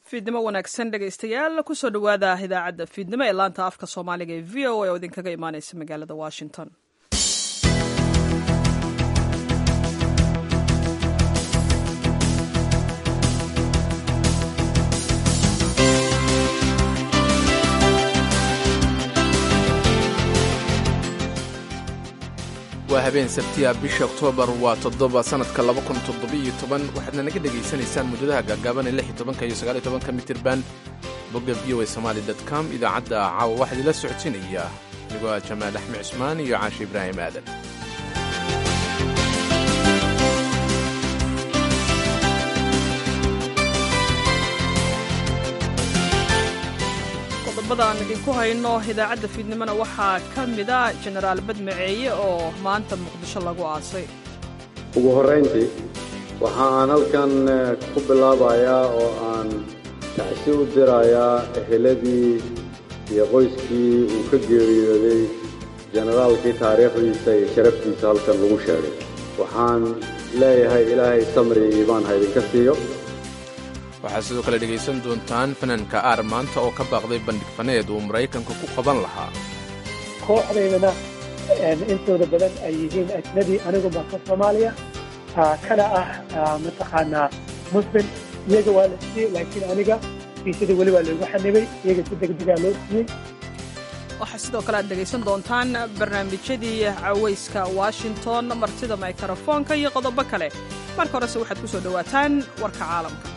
fiidnimo wanaagsan dhegaystayaal kusoo dhawaada idaacadda fiidnimo ee laanta afka soomaaliga ee v o a oo idinkaga imaaneysa magaalada washington. waa habeen sabtiya bisha oktoobar waa 7 sanadka 2017 waxaadna naga dhegaysanaysaan muddadaha gaagaaban ee 16 iyo 19 mitirban bogga voasomali.com. idaacadda caawa waxaa idila socodsiinaya anigoo ah jamaal axmed cusmaan iyo caashi ibraahim aadan. aan idinku hayno idaacadda fiidnimona waxaa ka mida jenaraal badmaceeye oo maanta muqdisho lagu aasay. ugu horrayntii waxa aan halkan ku bilaabayaa oo aan tacsi u dirayaa eheladii iyo qoyskii uu ka geeriyooday jenaraalkii taariikhdiisa iyo sharaftiisa halkan lagu sheegay. waxaan leeyahay ilaahay samri iyo iibaan ha idinka siiyo. waxaad sidoo kale dhegaysan doontaan fanaanka aar maanta oo ka baaqday bandhig faneed uu maraykanka ku qaban lahaa. kooxdaydana intooda badan ay yihiin ajnabi, anigu baa ka Soomaaliya kana mataqaanaa muslim. iyaga waa la siiyey laakiin aniga fiisada weli waa loogu xanibay, iyaga si degdegaa loo siiyey. waxaa sidoo kale aad dhegaysan doontaan barnaamijyadii cawayska washington, martida mikrofoonka iyo qodobo kale. marka horese waxaad ku soo dhowaataan warka caalamka.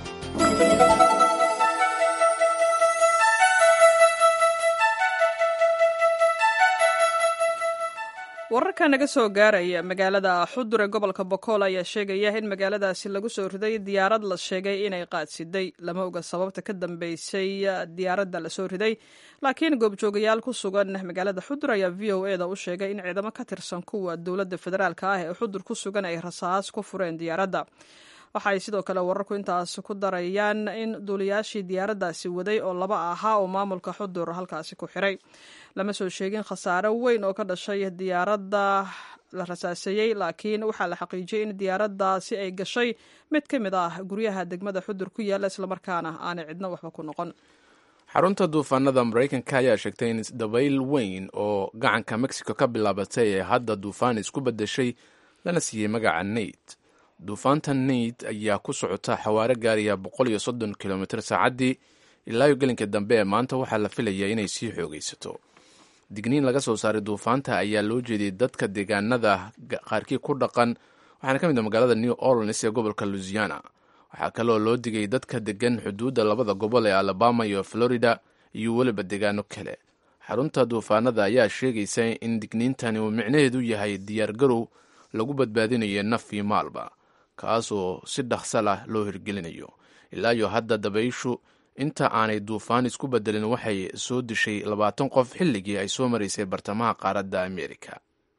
wararka naga soo gaaraya magaalada xudur ee gobolka bokool ayaa sheegaya in magaaladaasi lagu soo riday diyaarad la sheegay inay qaadsiday. lama oga sababta ka dambeysay diyaaradda la soo riday, laakiin goobjoogayaal ku sugan magaalada xudur ayaa v o e da u sheegay in ciidamo ka tirsan kuwa dowladda federaalk ah ee xudur ku sugan ay rasaas ku fureen diyaaradda. waxaay sidoo kale wararku intaas ku darayaan in duuliyaashii diyaaraddaasi waday oo 2 ahaa oo maamulka xudur halkaasi ku xiray. lama soo sheegin khasaare weyn oo ka dhashay diyaaradda la rasaaseeyey, laakiin waxaa la xaqiijiyey in diyaaraddaasi ay gashay mid ka mid ah guryaha degmada xudur ku yaalla, islamarkaana aanay cidna waxba ku noqon. xarunta duufaanada maraykanka ayaa sheegtay in dabayl weyn oo gacanka mexico ka bilaabatay ee hadda duufaan isku beddeshay lana siiyey magaca nate. duufaanta nate ayaa ku socota xawaare gaaraya 130 kilomitir saacaddii ilaa gelinka dambe ee maanta waxaa la filayaa inay sii xoogaysato. digniin laga soo saaray duufaanta ayaa loo jeediyey dadka deegaanada qaarkii ku dhaqan, waxaana ka mid ah magaalada new orleans ee gobolka louisiana. waxaa kaloo loo digay dadka degan xuduudda 2 gobol ee alabama iyo florida iyo weliba deegaano kale. xarunta duufaanada ayaa sheegaysa in digniintani uu micnaheedu yahay diyaargarow lagu badbaadinayo naf iyo maalba, kaas oo si dhaqso lah loo hirgelinayo. ilaa iyo hadda dabayshu inta aanay duufaan isku bedelin waxay soo dishay 20 qof xilligii ay soo maraysay bartamaha qaaradda Ameerika.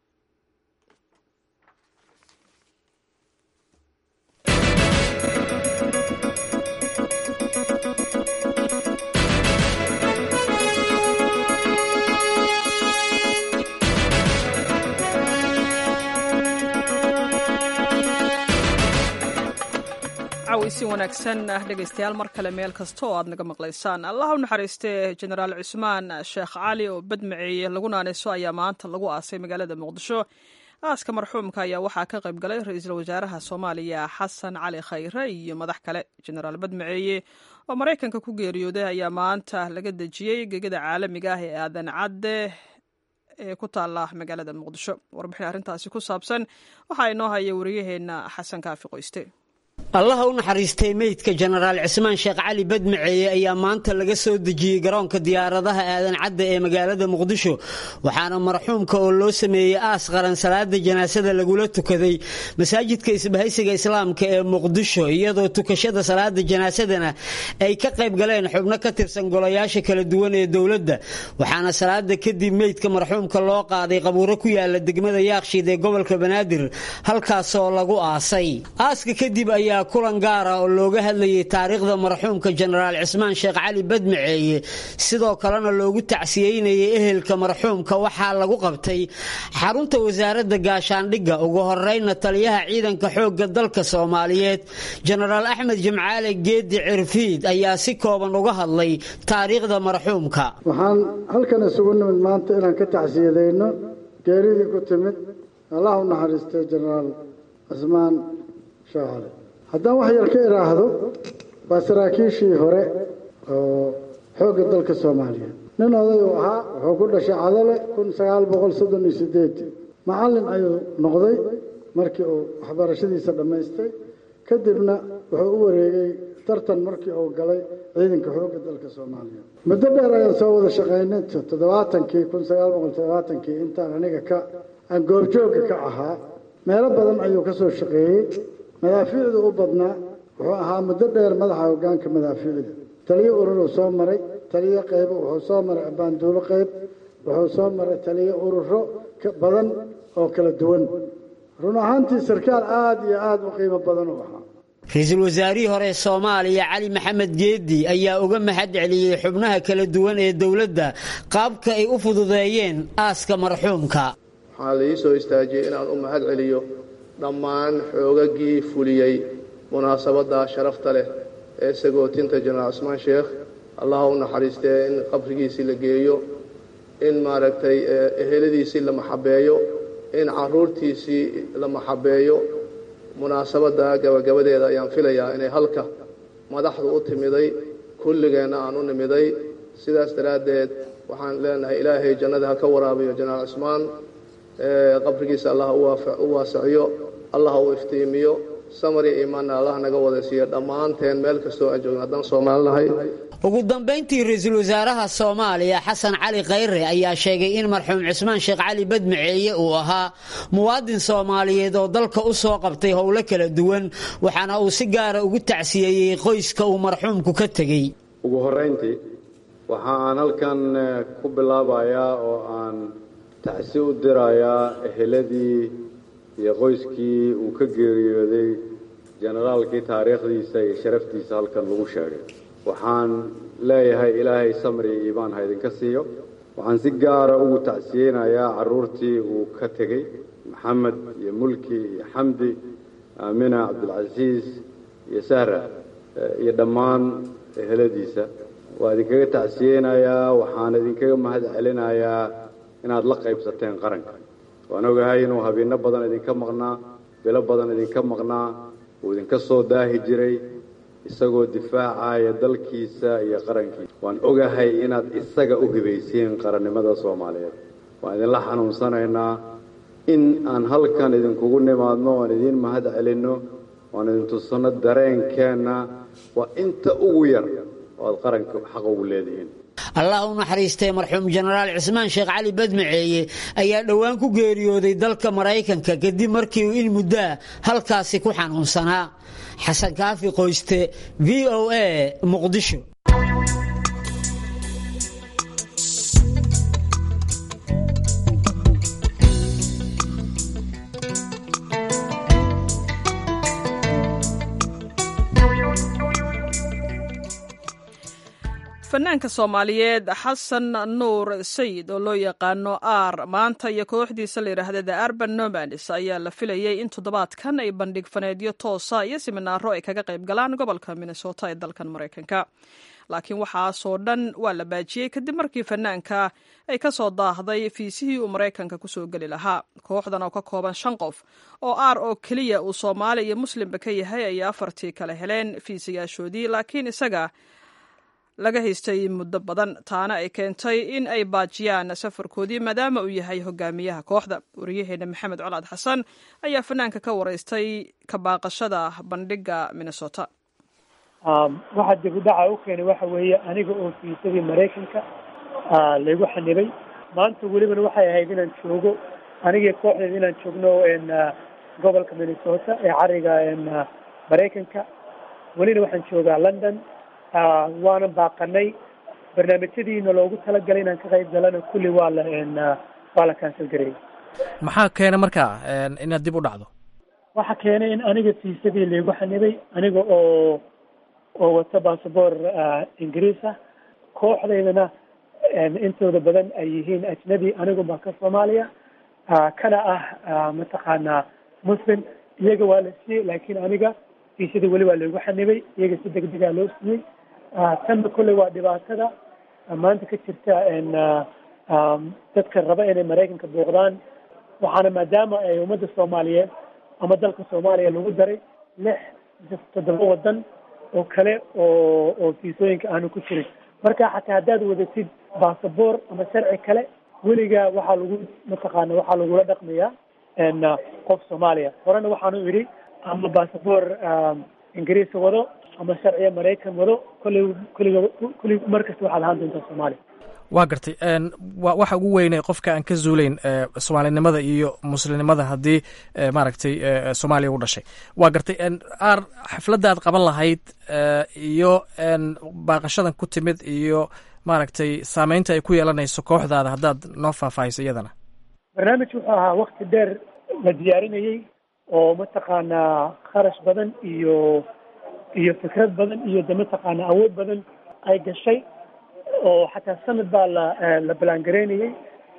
si wanaagsan dhegaystayaal mar kale meel kasta oo aad naga maqlaysaan. allah u naxariistee jenaraal cusmaan sheekh cali oo badmaceeye lagu naanayso ayaa maanta lagu aasay magaalada muqdisho. aaska marxuumka ayaa waxaa ka qayb galay ra-iisul wasaaraha soomaaliya xasan cali khayre iyo madax kale. jenaraal badmaceeye oo maraykanka ku geeriyooday ayaa maanta laga dejiyey gegada caalamiga ah ee aadan cadde ee ku taala magaalada muqdisho. warbixin arrintaasi ku saabsan waxaa inoo haya wariyaheenna xasan kaafi qoyste. allaha u naxariistay meydka jenaraal cismaan sheekh cali badmaceeye ayaa maanta laga soo dejiyey garoonka diyaaradaha aadan cadde ee magaalada muqdisho, waxaana marxuumka oo loo sameeyey aas qaran salaada janaasada lagula tukaday masaajidka isbahaysiga islaamka ee muqdisho, iyadoo tukashada salaada janaasadana ay ka qayb galeen xubno ka tirsan golayaasha kala duwan ee dowladda. waxaana salaada kadib meydka marxuumka loo qaaday qabuuro ku yaala degmada yaaqshiid ee gobolka banaadir, halkaasoo lagu aasay. aaska kadib ayaa ayaa kulan gaara oo looga hadlayay taariikhda marxuumka jenaraal cismaan sheekh cali badmaceeye sidoo kalena loogu tacsiyeynayay ehelka marxuumka waxaa lagu qabtay xarunta wasaaradda gaashaandhigga. ugu horeyna taliyaha ciidanka xoogga dalka Soomaaliyeed jenaraal Axmed Jimcaale Geedi Cirfiid ayaa si kooban uga hadlay taariikhda marxuumka. waxaan halkan isugu nimid maanta inaan ka tacsiyadeyno geeridii ku timid Allah u naxariistay jenaraal cismaan sheekh cali. haddaan wax yar ka iraahdo waa saraakiishii hore oo xoogga dalka Soomaaliyeed. nin oday uu ahaa wuxuu ku dhashay Cadale 1938 macallin ayuu noqday markii uu waxbarashadiisa dhammaystay kadibna wuxuu u wareegay tartan markii uu galay ciidanka xoogga dalka Soomaaliyeed. muddo dheer ayaan soo wada shaqaynay 1970 intaan aniga aan goobjooga ka ahaa meelo badan ayuu ka soo shaqeeyay. madaafiicdu u badnaa wuxuu ahaa muddo dheer madaxa hoggaanka madaafiicda. taliye urur soo maray, taliye qayb wuxuu soo maray abaanduulo qayb, wuxuu soo maray taliye ururo badan oo kala duwan. run ahaantii sarkaal aad iyo aad u qiimo badan u ahaa. ra'iisul wasaarihii hore Soomaaliya Cali Maxamed Geedi ayaa uga mahad celiyay xubnaha kala duwan ee dawladda qaabka ay u fududeeyeen aaska marxuumka. waxaa la ii soo istaajiyey inaan u mahad celiyo dhammaan xoogagii fuliyey munaasabadda sharafta leh ee sagootinta jenaraal cismaan sheekh. allah u naxariistee in qabrigiisii la geeyo, in maaragtay eheladiisii la maxabeeyo, in caruurtiisii la maxabeeyo. munaasabadda gabagabadeeda ayaan filayaa inay halka madaxdu u timiday, kulligeenna aan u nimiday. sidaas daraaddeed waxaan leenahay ilaahay jannada ha ka waraabiyo jenaraal cismaan, qabrigiisa allah u waasiciyo, allah u iftiimiyo, samar iyo iimaanna allah naga wada siiyo dhammaanteen meel kastoo aan joogno haddaan Soomaalinahay. ugu dambeyntii ra'iisul wasaaraha Soomaaliya Xasan Cali Khayre ayaa sheegay in marxuum Cismaan Sheekh Cali Badmaceeye uu ahaa muwaadin Soomaaliyeed oo dalka u soo qabtay howlo kala duwan, waxaana uu si gaar ah ugu tacsiyeeyay qoyska uu marxuumku ka tagay. ugu horeyntii waxa aan halkan ku bilaabayaa oo aan tacsi u dirayaa eheladii iyo qoyskii uu ka geeriyooday generaalkii taariikhdiisa iyo sharaftiisa halkan lagu sheegay. waxaan leeyahay ilaahay samri iyo iimaan ha idinka siiyo. waxaan si gaara ugu tacsiyeynayaa carruurtii uu ka tegey, maxamed iyo mulki iyo xamdi, aamina, cabdilcasiis iyo sahra iyo dhammaan eheladiisa. waa idinkaga tacsiyeynayaa, waxaan idinkaga mahad celinayaa inaad la qaybsateen qaranka. waan ogahay inuu habeenno badan idinka maqnaa, bilo badan idinka maqnaa, uu idinka soo daahi jiray isagoo difaacaya dalkiisa iyo qarankiisa. waan ogahay inaad isaga u hibaysiin qarannimada Soomaaliyeed. waan idinla xanuunsanaynaa in aan halkan idinkugu nimaadno, waan idin mahad celinno, waan idin tusano dareenkeenna. waa inta ugu yar oo aad qaranka xaq ugu leedihiin. allah u naxariistay marxuum jenaraal Cismaan Sheekh Cali Badmaceeye ayaa dhowaan ku geeriyooday dalka Mareykanka kadib markii uu il muddo halkaasi ku xanuunsanaa. xasan kaafi qoyste, VOA, Muqdisho. fanaanka Soomaaliyeed Xasan Nuur Sayid oo loo yaqaano aar maanta iyo kooxdiisa la yiraahdo The Urban Nomads ayaa la filayay in toddobaadkan ay bandhig faneedyo toosa iyo siminaaro ay kaga qayb galaan gobolka Minnesota ee dalkan Mareykanka. laakiin waxaasoo dhan waa la baajiyey kadib markii fanaanka ay ka soo daahday fiisihii uu Mareykanka ku soo geli lahaa. kooxdan oo ka kooban 5 qof oo aar oo keliya uu Soomaali iyo Muslimba ka yahay ayaa 4 kala heleen fiisiyaashoodii, laakiin isaga laga haystay muddo badan. taana ay keentay in ay baajiyaan safarkoodii maadaama uu yahay hogaamiyaha kooxda. wariyaheena Maxamed Colaad Xasan ayaa fanaanka ka waraystay ka baaqashada bandhiga Minnesota. waxa dib u dhaca u keenay waxa weeye aniga oo fiisadii Mareykanka lagu xanibay. maanta welibana waxay ahayd inaan joogo anigii kooxdeeda inaan joogno gobolka Minnesota ee cariga Mareykanka. welina waxaan joogaa London. waana baaqanay barnaamijyadiina loogu talagalay inaan ka qayb galana kulli waa la cancel gareeyay. maxaa keena markaa inaad dib u dhacdo? waxa keenay in aniga fiisadii laygu xanibay aniga oo wata basaboor ingiriis ah kooxdaydana intooda badan ay yihiin ajnabi anigu baa ka Soomaaliya kana mataqaanaa muslim iyaga waa la siiyey laakiin aniga fiisadii weli waa laygu xanibay iyaga si degdeg ah loo siiyey tanna kulley waa dhibaatada maanta ka jirta dadka raba inay Mareykanka booqdaan waxaana maadaama ay ummadda Soomaaliyeed ama dalka Soomaaliya lagu daray 6-7 wadan oo kale oo fiisooyinka aanu ku jirin marka xataa haddaad wadatid baasaboor ama sharci kale weligaa waxaa lagu mataqaana waxaa lagula dhaqmayaa qof Soomaaliya horena waxaanu idhi ama baasaboor ingiriis wado ama sharciya Mareykan wado kulli markasta waxaad ahaan doontaa Soomaaliya waa gartay waxa ugu weynay qofka aan ka zuulayn Soomaalinimada iyo muslimnimada haddii maaragtay Soomaaliya u dhashay waa gartay xafladda aad qaban lahayd iyo baaqashadan ku timid iyo maaragtay saameynta ay ku yeelanayso kooxdaada haddaad noo faahfaahiso iyadana barnaamij wuxuu ahaa waqti dheer la diyaarinayey oo mataqaanaa kharash badan iyo fikrad badan iyo de mataqaanaa awood badan ay gashay oo xataa sanad baa la balangareynayey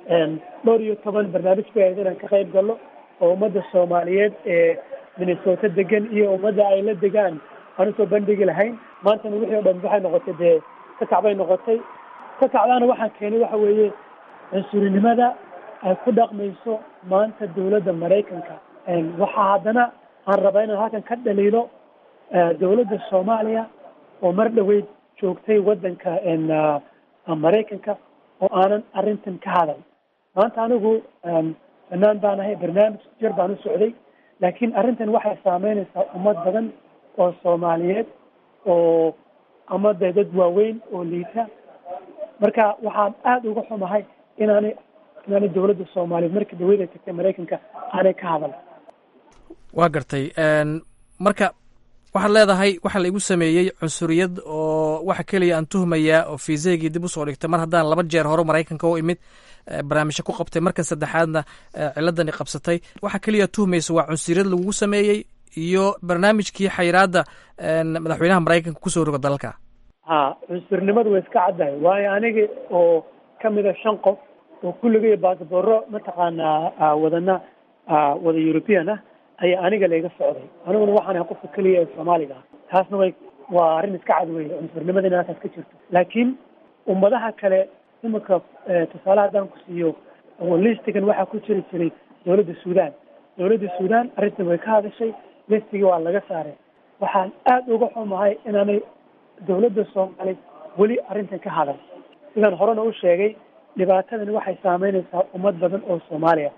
12 barnaamij bay ahayd inaan ka qayb galno oo ummadda Soomaaliyeed ee Minnesota degan iyo ummadda ay la degaan aan soo bandhigi lahayn maantana wixii oo dhan waxay noqotay dee kacbay noqotay kacbana waxaan keenay waxa weeye cunsurinimada ay ku dhaqmayso maanta dawladda Mareykanka waxaa haddana aan rabaa inaan halkan ka dhaliilo dawladda Soomaaliya oo mar dhaweyd joogtay wadanka Mareykanka oo aanan arrintan ka hadal maanta anigu fanaan baan ahay barnaamij jir baan u socday laakiin arrintan waxay saameynaysaa ummad badan oo Soomaaliyeed oo ama dad waaweyn oo liita marka waxaan aad uga xumahay inaanay dawladda Soomaaliyeed markii dhaweyd ay tagtay Mareykanka aanay ka hadal waa gartay marka waxaad leedahay waxa la igu sameeyey cunsuriyad oo waxa keliya aan tuhmayaa oo fiisaygii dib usoo dhigtay mar haddaan 2 jeer hore Mareykanka u imid barnaamijyo ku qabtay markan saddexaadna ciladani qabsatay waxa keliya tuhmaysa waa cunsuriyad lagu sameeyey iyo barnaamijkii xayiraadda madaxweynaha Mareykanka kusoo roga dalka cunsurnimadu way iska caddahay waayo aniga oo kamid ah 5 qof oo kulligay baasabooro mataqaanaa wada European ah ayaa aniga layga socday aniguna waxaan ahay qofka kaliya ee Soomaaliga taasna waa arrin iska cad weeye cunsurnimada halkaas ka jirto laakiin ummadaha kale imika tusaale haddaan ku siiyo listigan waxaa ku jiray dawladda Suudaan arrintan way ka hadashay listigii waa laga saaray waxaan aad uga xumahay inaanay dawladda Soomaaliya weli arrintan ka hadal sidaan horena u sheegay dhibaatadani waxay saameynaysaa ummad badan oo Soomaaliya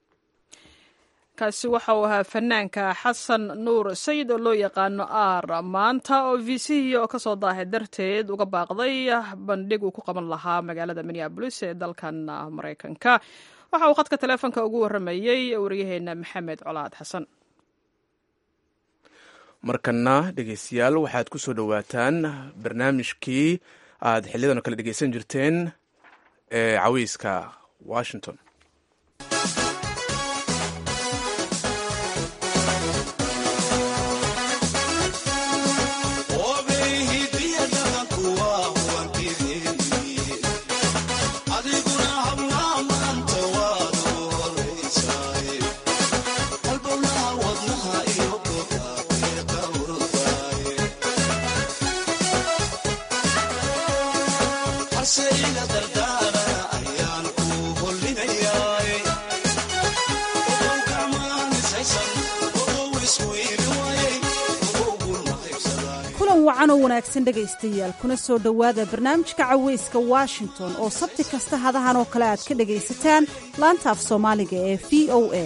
kaasi waxa uu ahaa fanaanka xasan nuur sayid oo loo yaqaano maanta oo VCI oo kasoo daahay darteed uga baaqday bandhig uu ku qaban lahaa magaalada Minneapolis ee dalkan Mareykanka waxa uu khadka taleefanka ugu waramayey wariyaheena Maxamed Colaad Xasan markana dhegeystayaal waxaad ku soo dhawaataan barnaamijkii aad xiliyadan kala dhegeysan jirteen ee caweyska Washington wacanoo wanaagsan dhegaystayaal kuna soo dhowaada barnaamijka caweyska Washington oo sabti kasta hadahan oo kale aad ka dhagaysataan laanta af Soomaaliga ee VOA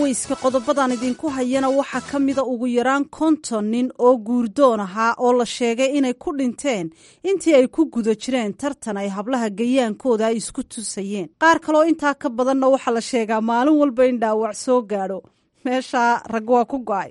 cawayska qodobadaan idinku hayana waxaa ka mida ugu yaraan 50 nin oo guurdoon ahaa oo la sheegay inay ku dhinteen intii ay ku guda jireen tartan ay hablaha gayaankooda ay isku tusayeen. qaar kaloo intaa ka badanna waxaa la sheegaa maalin walba in dhaawac soo gaadho. meeshaa rag waa ku go'ay.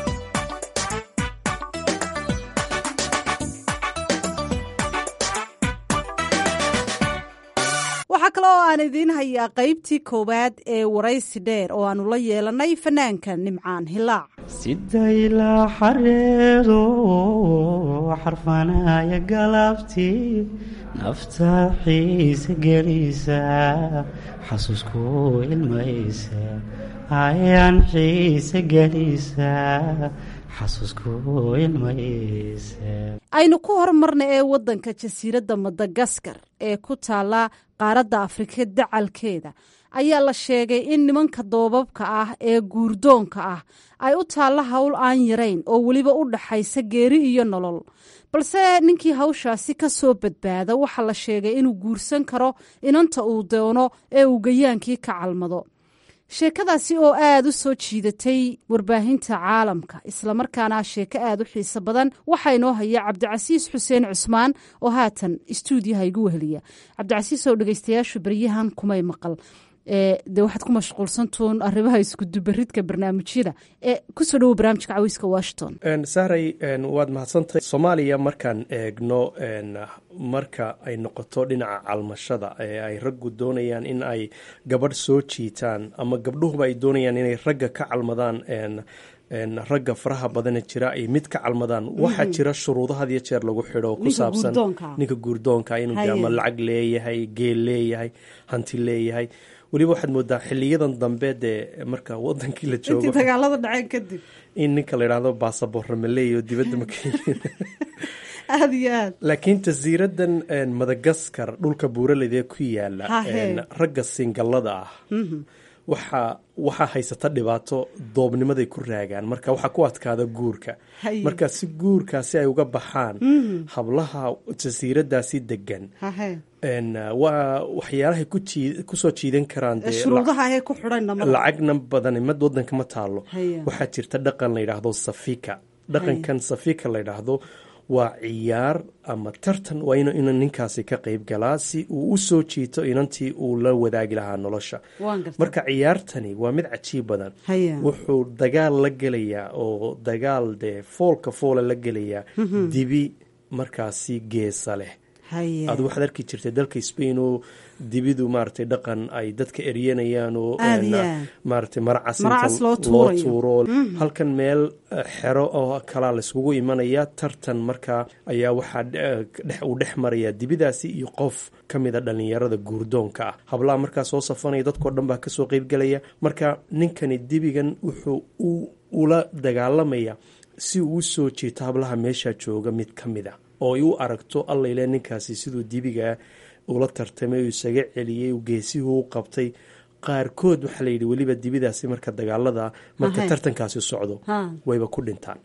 waxaa kale oo aan idiin hayaa qaybtii koowaad ee waraysi dheer oo aanu la yeelanay fanaanka Nimcaan Hilaac. sidaylaa xareedo xarfanaya galabtii nafta xiisa gelisa xasuusku ilmaysa ayaan xiisa gelisa xasuusku ilmaysa. aynu ku horumarna ee waddanka jasiiradda Madagaskar ee ku taala qaaradda Afrika dacalkeeda ayaa la sheegay in nimanka doobabka ah ee guurdoonka ah ay u taalla hawl aan yarayn oo weliba u dhaxaysa geeri iyo nolol. balse ninkii hawshaasi ka soo badbaada waxaa la sheegay inuu guursan karo inanta uu doono ee uu gayaankii ka calmado. sheekadaasi oo aad u soo jiidatay warbaahinta caalamka islamarkaana sheeko aad u xiiso badan waxaa inoo haya cabdicasiis xuseen cusmaan oo haatan istuudiyaha igu weheliya. cabdicasiis oo dhegeystayaashu beryahan kumay maqal dee waxaad ku mashquulsantuun arrimaha iskudubaridka barnaamijyada kusoo dhawo barnaamijka caweyska Washington. sahray waad mahadsantahay. Soomaaliya markaan eegno marka ay noqoto dhinaca calmashada ee ay raggu doonayaan in ay gabadh soo jiitaan ama gabdhuhuba ay doonayaan inay ragga ka calmadaan ragga faraha badane jira ay mid ka calmadaan waxaa jira shuruudo had iyo jeer lagu xidho ku saabsan ninka guurdoonka inuu ama lacag leeyahay, geel leeyahay, hanti leeyahay. weliba waxaad moodaa xiliyadan dambe dee marka wadankii la joogo intii dagaalada dhaceen kadib in ninka la yidhaahdo baasaboorra maleeyo dibadda ma keenin aad iyo aad. laakiin jasiiradan Madagaskar dhulka buuraleyda ku yaala ragga singallada ah waxaa haysata dhibaato doobnimaday ku raagaan marka waxaa ku adkaada guurka. marka si guurkaasi ay uga baxaan hablaha jasiiradaasi degan waa waxyaalahay kusoo jiidan karaan lacagna badan mad wadanka ma taalo. waxaa jirta dhaqan la yidhaahdo safika. dhaqankan safika la yidhaahdo waa ciyaar ama tartan waa inuu ninkaasi ka qayb galaa si uu u soo jiito inantii uu la wadaagi lahaa nolosha. marka ciyaartani waa mid cajiib badan. wuxuu dagaal la gelayaa oo dagaal dee foolka foola la gelayaa dibi markaasi geesa leh. adu waxaad arki jirtay dalka Spain oo dibidu maaragtay dhaqan ay dadka eryanayaan oo maaragtay maracas loo tuuro. halkan meel xero oo kala la isugu imanaya tartan markaa ayaa waxaa uu dhex maraya dibidaasi iyo qof ka mida dhalinyarada guurdoonka ah. hablaha markaa soo safanaya dadkoo dhan baa kasoo qayb galaya. marka ninkani dibigan wuxuu ula dagaalamaya si uu soo jiito hablaha meesha jooga mid ka mid a oo ay u aragto allayle ninkaasi siduu dibiga ula tartamay oo isaga celiyey geesihuu u qabtay. qaarkood waxaa la yidhi weliba dibidaasi marka dagaalada marka tartankaasi socdo wayba ku dhintaan.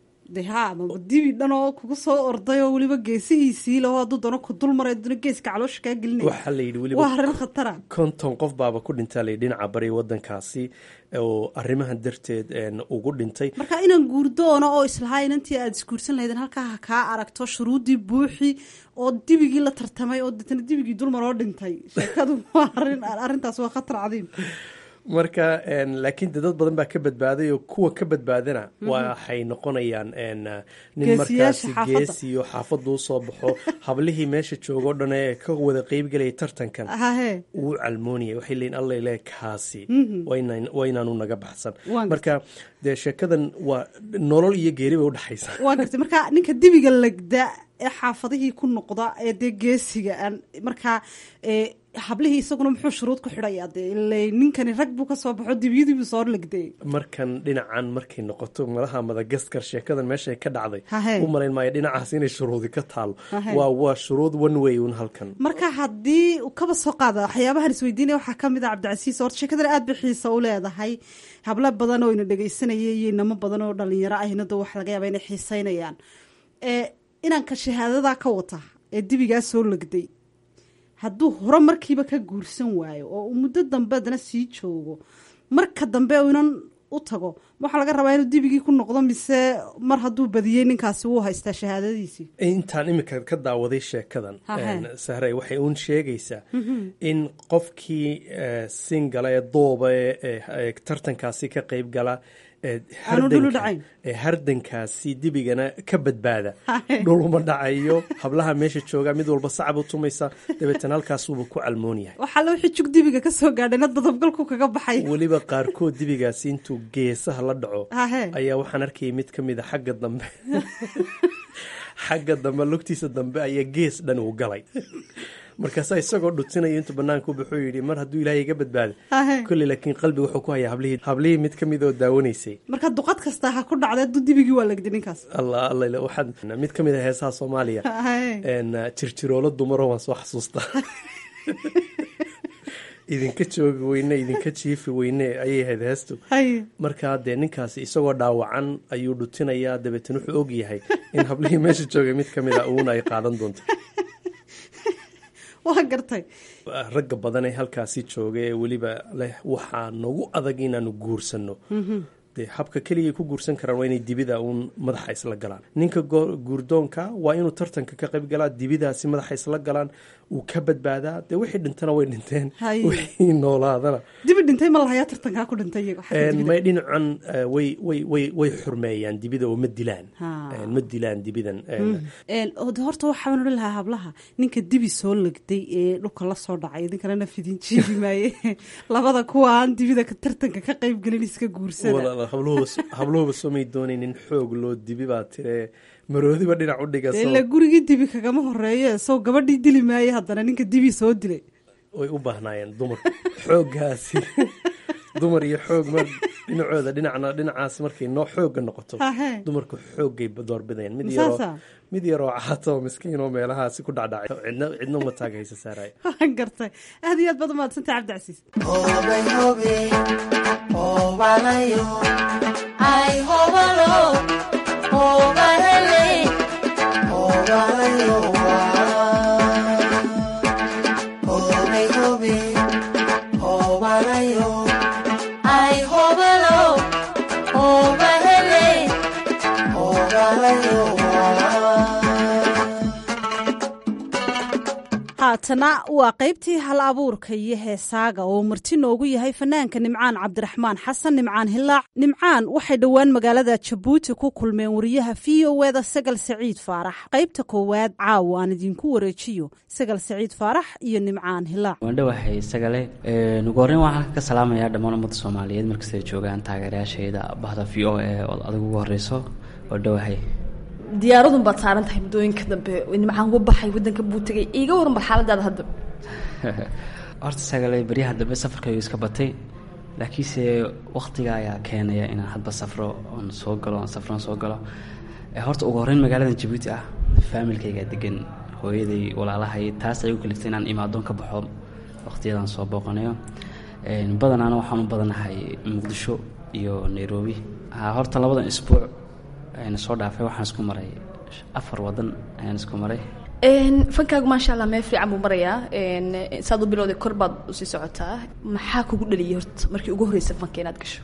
dibi dhanoo kugu soo orday oo weliba geesihiisii laho hadduu doono ku dul maray duna geeska caloosha kaa gelinaya. waxaa la yidhi weliba waa arrin khatara. 50 qof baaba ku dhintaa la yidhi dhinaca bari wadankaasi oo arrimahan darteed ugu dhintay. marka inaan guurdoono oo islahaa inantii aada isguursan lahaydeen halkaa ha kaa aragto shuruuddii buuxi oo dibigii la tartamay oo deetana dibigii dulmar oo dhintay. sheekadu waa arrintaas waa khatar cadiim. marka laakiin dad badan baa ka badbaaday oo kuwa ka badbaadana waxay noqonayaan nin markaasi geesiyo xaafaddu usoo baxo hablihii meesha joogo dhan ee ka wada qeybgelaya tartankan uu calmoonaya. waxay leeyiin alla ile kaasi waa inaanu naga baxsan. marka dee sheekadan waa nolol iyo geeri bay udhexaysa. waa gartay marka ninka dibiga legda ee xaafadihii ku noqda ee dee geesiga markaa hablihii isaguna muxuu shuruud ku xidhayaa dee ile ninkani rag buu ka soo baxo dibiyadii buu soo legday. markan dhinacan markay noqoto malaha Madagaskar sheekadan meeshay ka dhacday u malayn maayo dhinacaas inay shuruudi ka taalo. waa shuruud one way un halkan. marka haddii kaba soo qaada waxyaabahan isweydiinaya waxaa ka mid ah cabdicasiis horta sheekadan aad bay xiisa u leedahay. hablo badan oo ina dhegaysanaya iyo inamo badan oo dhalinyaro ahina da waxa laga yaaba inay xiiseynayaan inanka shahaadadaa ka wata ee dibigaa soo legday hadduu hore markiiba ka guursan waayo oo uu muddo dambe adana sii joogo marka dambe inan u tago waxaa laga rabaa inuu dibigii ku noqdo mise mar hadduu badiyey ninkaasi wuu haystaa shahaadadiisii? intaan imika ka daawaday sheekadan sahray waxay uun sheegaysaa in qofkii singala ee dooba ee tartankaasi ka qayb gala hardankaasi dibigana ka badbaada dhuluma dhacayo, hablaha meesha jooga mid walba sacab u tumaysa, dabeetana halkaasuuba ku calmoon yahay. waxaale wixii jug dibiga ka soo gaadhayna dadabgalku kaga baxay. weliba qaarkood dibigaasi intuu geesaha la dhaco ayaa waxaan arkayay mid ka mid a xagga dambe xagga dambe lugtiisa dambe ayaa gees dhan uu galay. markaasaa isagoo dhutinayo intuu banaanka u baxuu yidhi mar hadduu ilaahay iga badbaado kolley, laakiin qalbiga wuxuu ku hayaa hablihii mid ka mid oo daawanaysay. marka duqad kasta ha ku dhacda hadduu dibigii waa lagdi ninkaas. alla waxaad mid ka mid a heesaha Soomaaliya jirjiroolo dumaro waan soo xasuustaa. idinka joogi weyne idinka jiifi weyne ayay ahayd heestu. markaa dee ninkaasi isagoo dhaawacan ayuu dhutinayaa, dabeetana wuxuu og yahay in hablihii meesha joogay mid ka mid a uuna ay qaadan doonto. waa gartay ragga badan ee halkaasi jooga ee weliba leh waxaa nagu adag inaanu guursanno. dee habka keligay ku guursan karaan waa inay dibida uun madaxa isla galaan. ninka guurdoonka waa inuu tartanka ka qayb galaa, dibidaasi madaxa isla galaan, uu ka badbaadaa. dee wixii dhintana way dhinteen, wixii noolaadana dibi dhintay ma lahayaa tartankaa ku dhintay may dhinacan way xurmeeyaan dibida oo ma dilaan dibidan. horta waxaan odhan lahaa hablaha, ninka dibi soo legday ee dhulka la soo dhacay idinkalena fidin jiibi maaye labada kuwa aan dibida tartanka ka qayb gelin iska guursada. habluhuba somay doonaynin xoog loo dibi baa tire maroodiba dhinac u dhiga. ila gurigii dibi kagama horeeye sow gabadhii dili maaye haddana ninka dibi soo dilay. way u baahnaayeen dumar xooggaasi dumar iyo xoog mar dhinacooda dhinacaas markay noo xooga noqoto dumarku xoogay doorbidayaan. mid yaroo caato miskiinoo meelahaasi ku dhacdhacay cidna uma taagaysa saaraya. waan gartay aad iyo aad baad umahadsantay cabdicasiis. haatana waa qaybtii hal abuurka iyo heesaaga oo marti noogu yahay fanaanka nimcaan cabdiraxmaan xasan nimcaan hilaac. nimcaan waxay dhowaan magaalada jabuuti ku kulmeen wariyaha v o eda sagal saciid faarax. qaybta koowaad caawa aan idinku wareejiyo sagal saciid faarax iyo nimcaan hilaac. waandhawahay sagale ugu horreyn waxaan ka salaamayaa dhammaan ummadda soomaaliyeed markastay joogaan taageerayaashayda bahda v o e ood adigu ugu horreyso. waandhawahay diyaaradun baad saaran tahay muddooyinka dambe nimcaan ugu baxay waddanka buu tegay. iiga waran bal xaaladaada hadda. horta sagale baryaha dambe safarkaygu iska batay, laakiinse waktiga ayaa keenaya inaan hadba safro oon soo galo. horta ugu horreyn magaaladan jabuuti ah faamilkayga degan, hooyaday walaalahay, taas ay u kaliftay inaan imaadoon ka baxo waqtiyadan soo booqanayo. badanaana waxaan u badanahay muqdisho iyo nairobi. horta labadan isbuuc ayna soo dhaafay waxaan isku maray 4 wadan ayaan isku maray. fankaagu maasha allah meel fiican buu marayaa. saad u bilowday kor baad usii socotaa. maxaa kugu dhaliyay horta markii ugu horreysa fanka inaad gasho?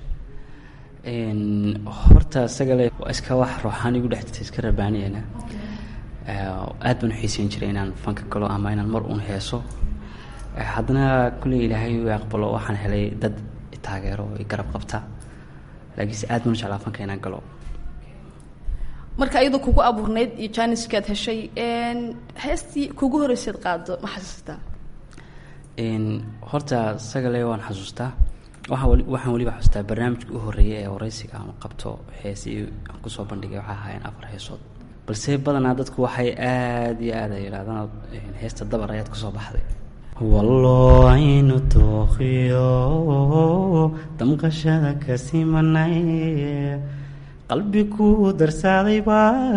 horta sagale waa iska wax ruuxaan igu dhex jirtay, iska rabaaniyana aad baan u xiiseyn jiray inaan fanka galo ama inaan mar uun heeso. haddana kulley ilaahay u aqbalo, waxaan helay dad taageero i garab qabta, laakiinse aad baan u jeclaa fanka inaan galo. marka iyadoo kugu abuurnayd iyo jaaniskaad heshay, heestii kugu horreyseed qaado ma xasuustaa? horta sagale waan xasuustaa. waxaan weliba xasuustaa barnaamijka u horreeyay ee wareysiga aan qabto heesii aan kusoo bandhigay waxay ahaayeen 4 heesood, balse badanaa dadku waxay aad iyo aad ay yidhahdaan heesta dabar ayaad kusoo baxday. wallo aynu tooqiyo damqashada ka simanay qalbi ku darsaadayba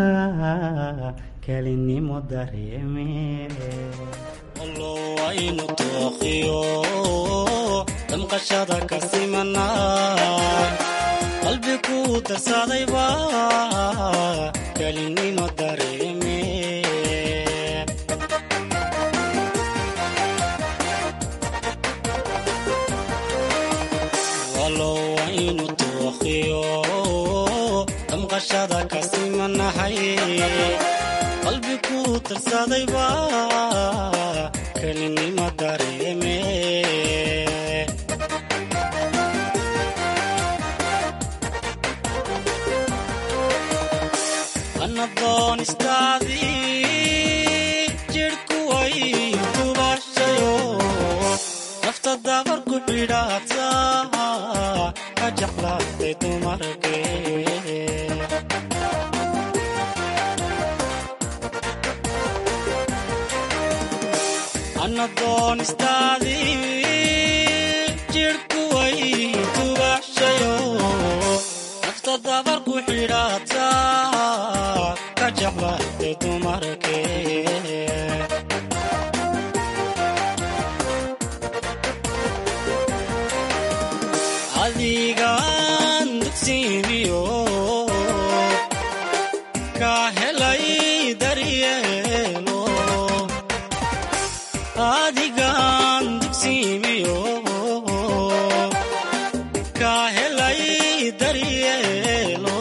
kelinimo dareeme. wallo aynu tooqiyo damqashada ka simanay qalbi ku darsaadayba kelinimo dareeme. wallo iyo damqashada ka simanahay qalbi ku tirsadayba kelinima dareeme anadoon istaadii jirhku way tubashayo nafta dabar ku xidhaata ka jeclaatay dumarkee anadoon istaadii jirhku way tubashayo nafta dabar ku xidhaata ka jeclaatay dumarkee adigaan dugsiimiyo ka helay daryeelo adigaan dugsiimiyo ka helay daryeelo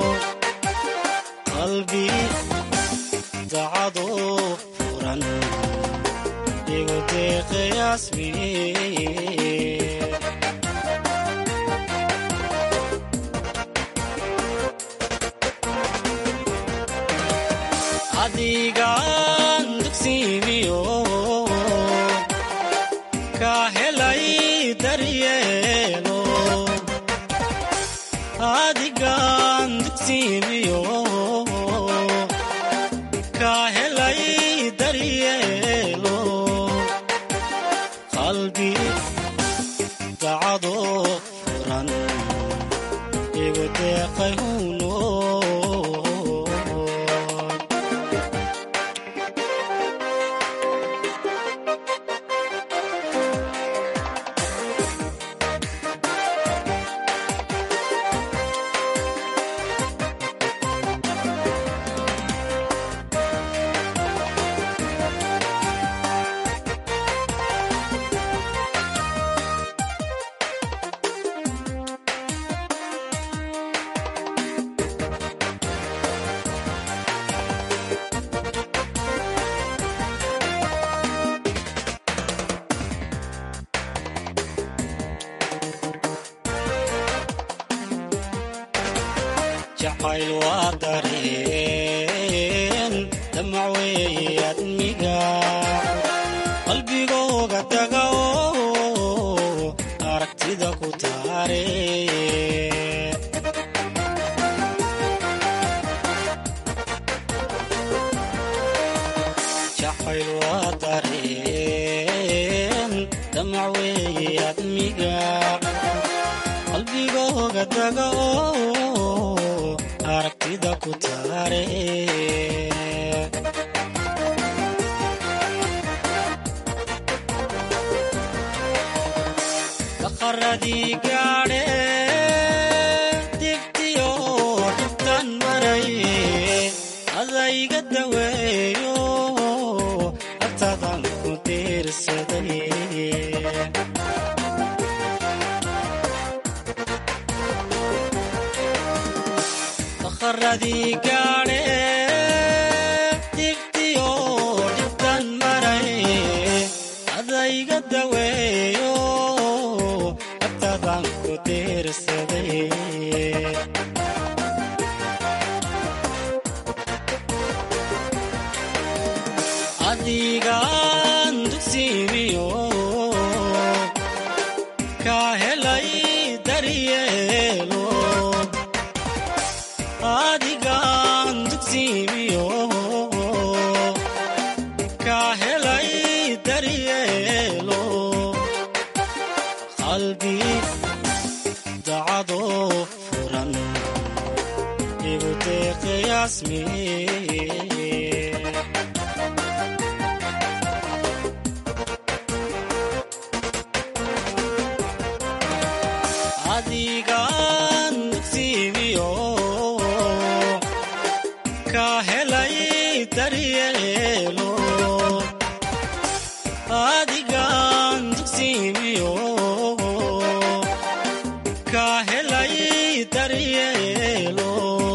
qalbi dacado furan igu deeqayaasmiye adigaan dugsiimiyo ka helay daryeelo adigaan dugsiimiyo ka helay daryeelo qalbi dacado furan igu deeqay huno jacayl waa dareen damac weeye admiga qalbigooga taga oo aragtida ku taare jacayl waa dareen damac weeye admiga qalbigooga taga oo aragtida ku taare daqaradii gaadhe dibtiyo dhibtan maray adayga daweeyo agtadan ku diirsaday daqaradii gaadhe dibtiyo dhibtan maray adayga daweeyo agtadan ku diirsaday adigaan dugsiimiyo ka helay daryeelo adigaan dugsiimiyo ka helay daryeelo qalbi dacado furan igu deeqayaasmiye adigaan dugsiimiyo ka helay daryeelo adigaan dugsiimiyo ka helay daryeelo daryeelo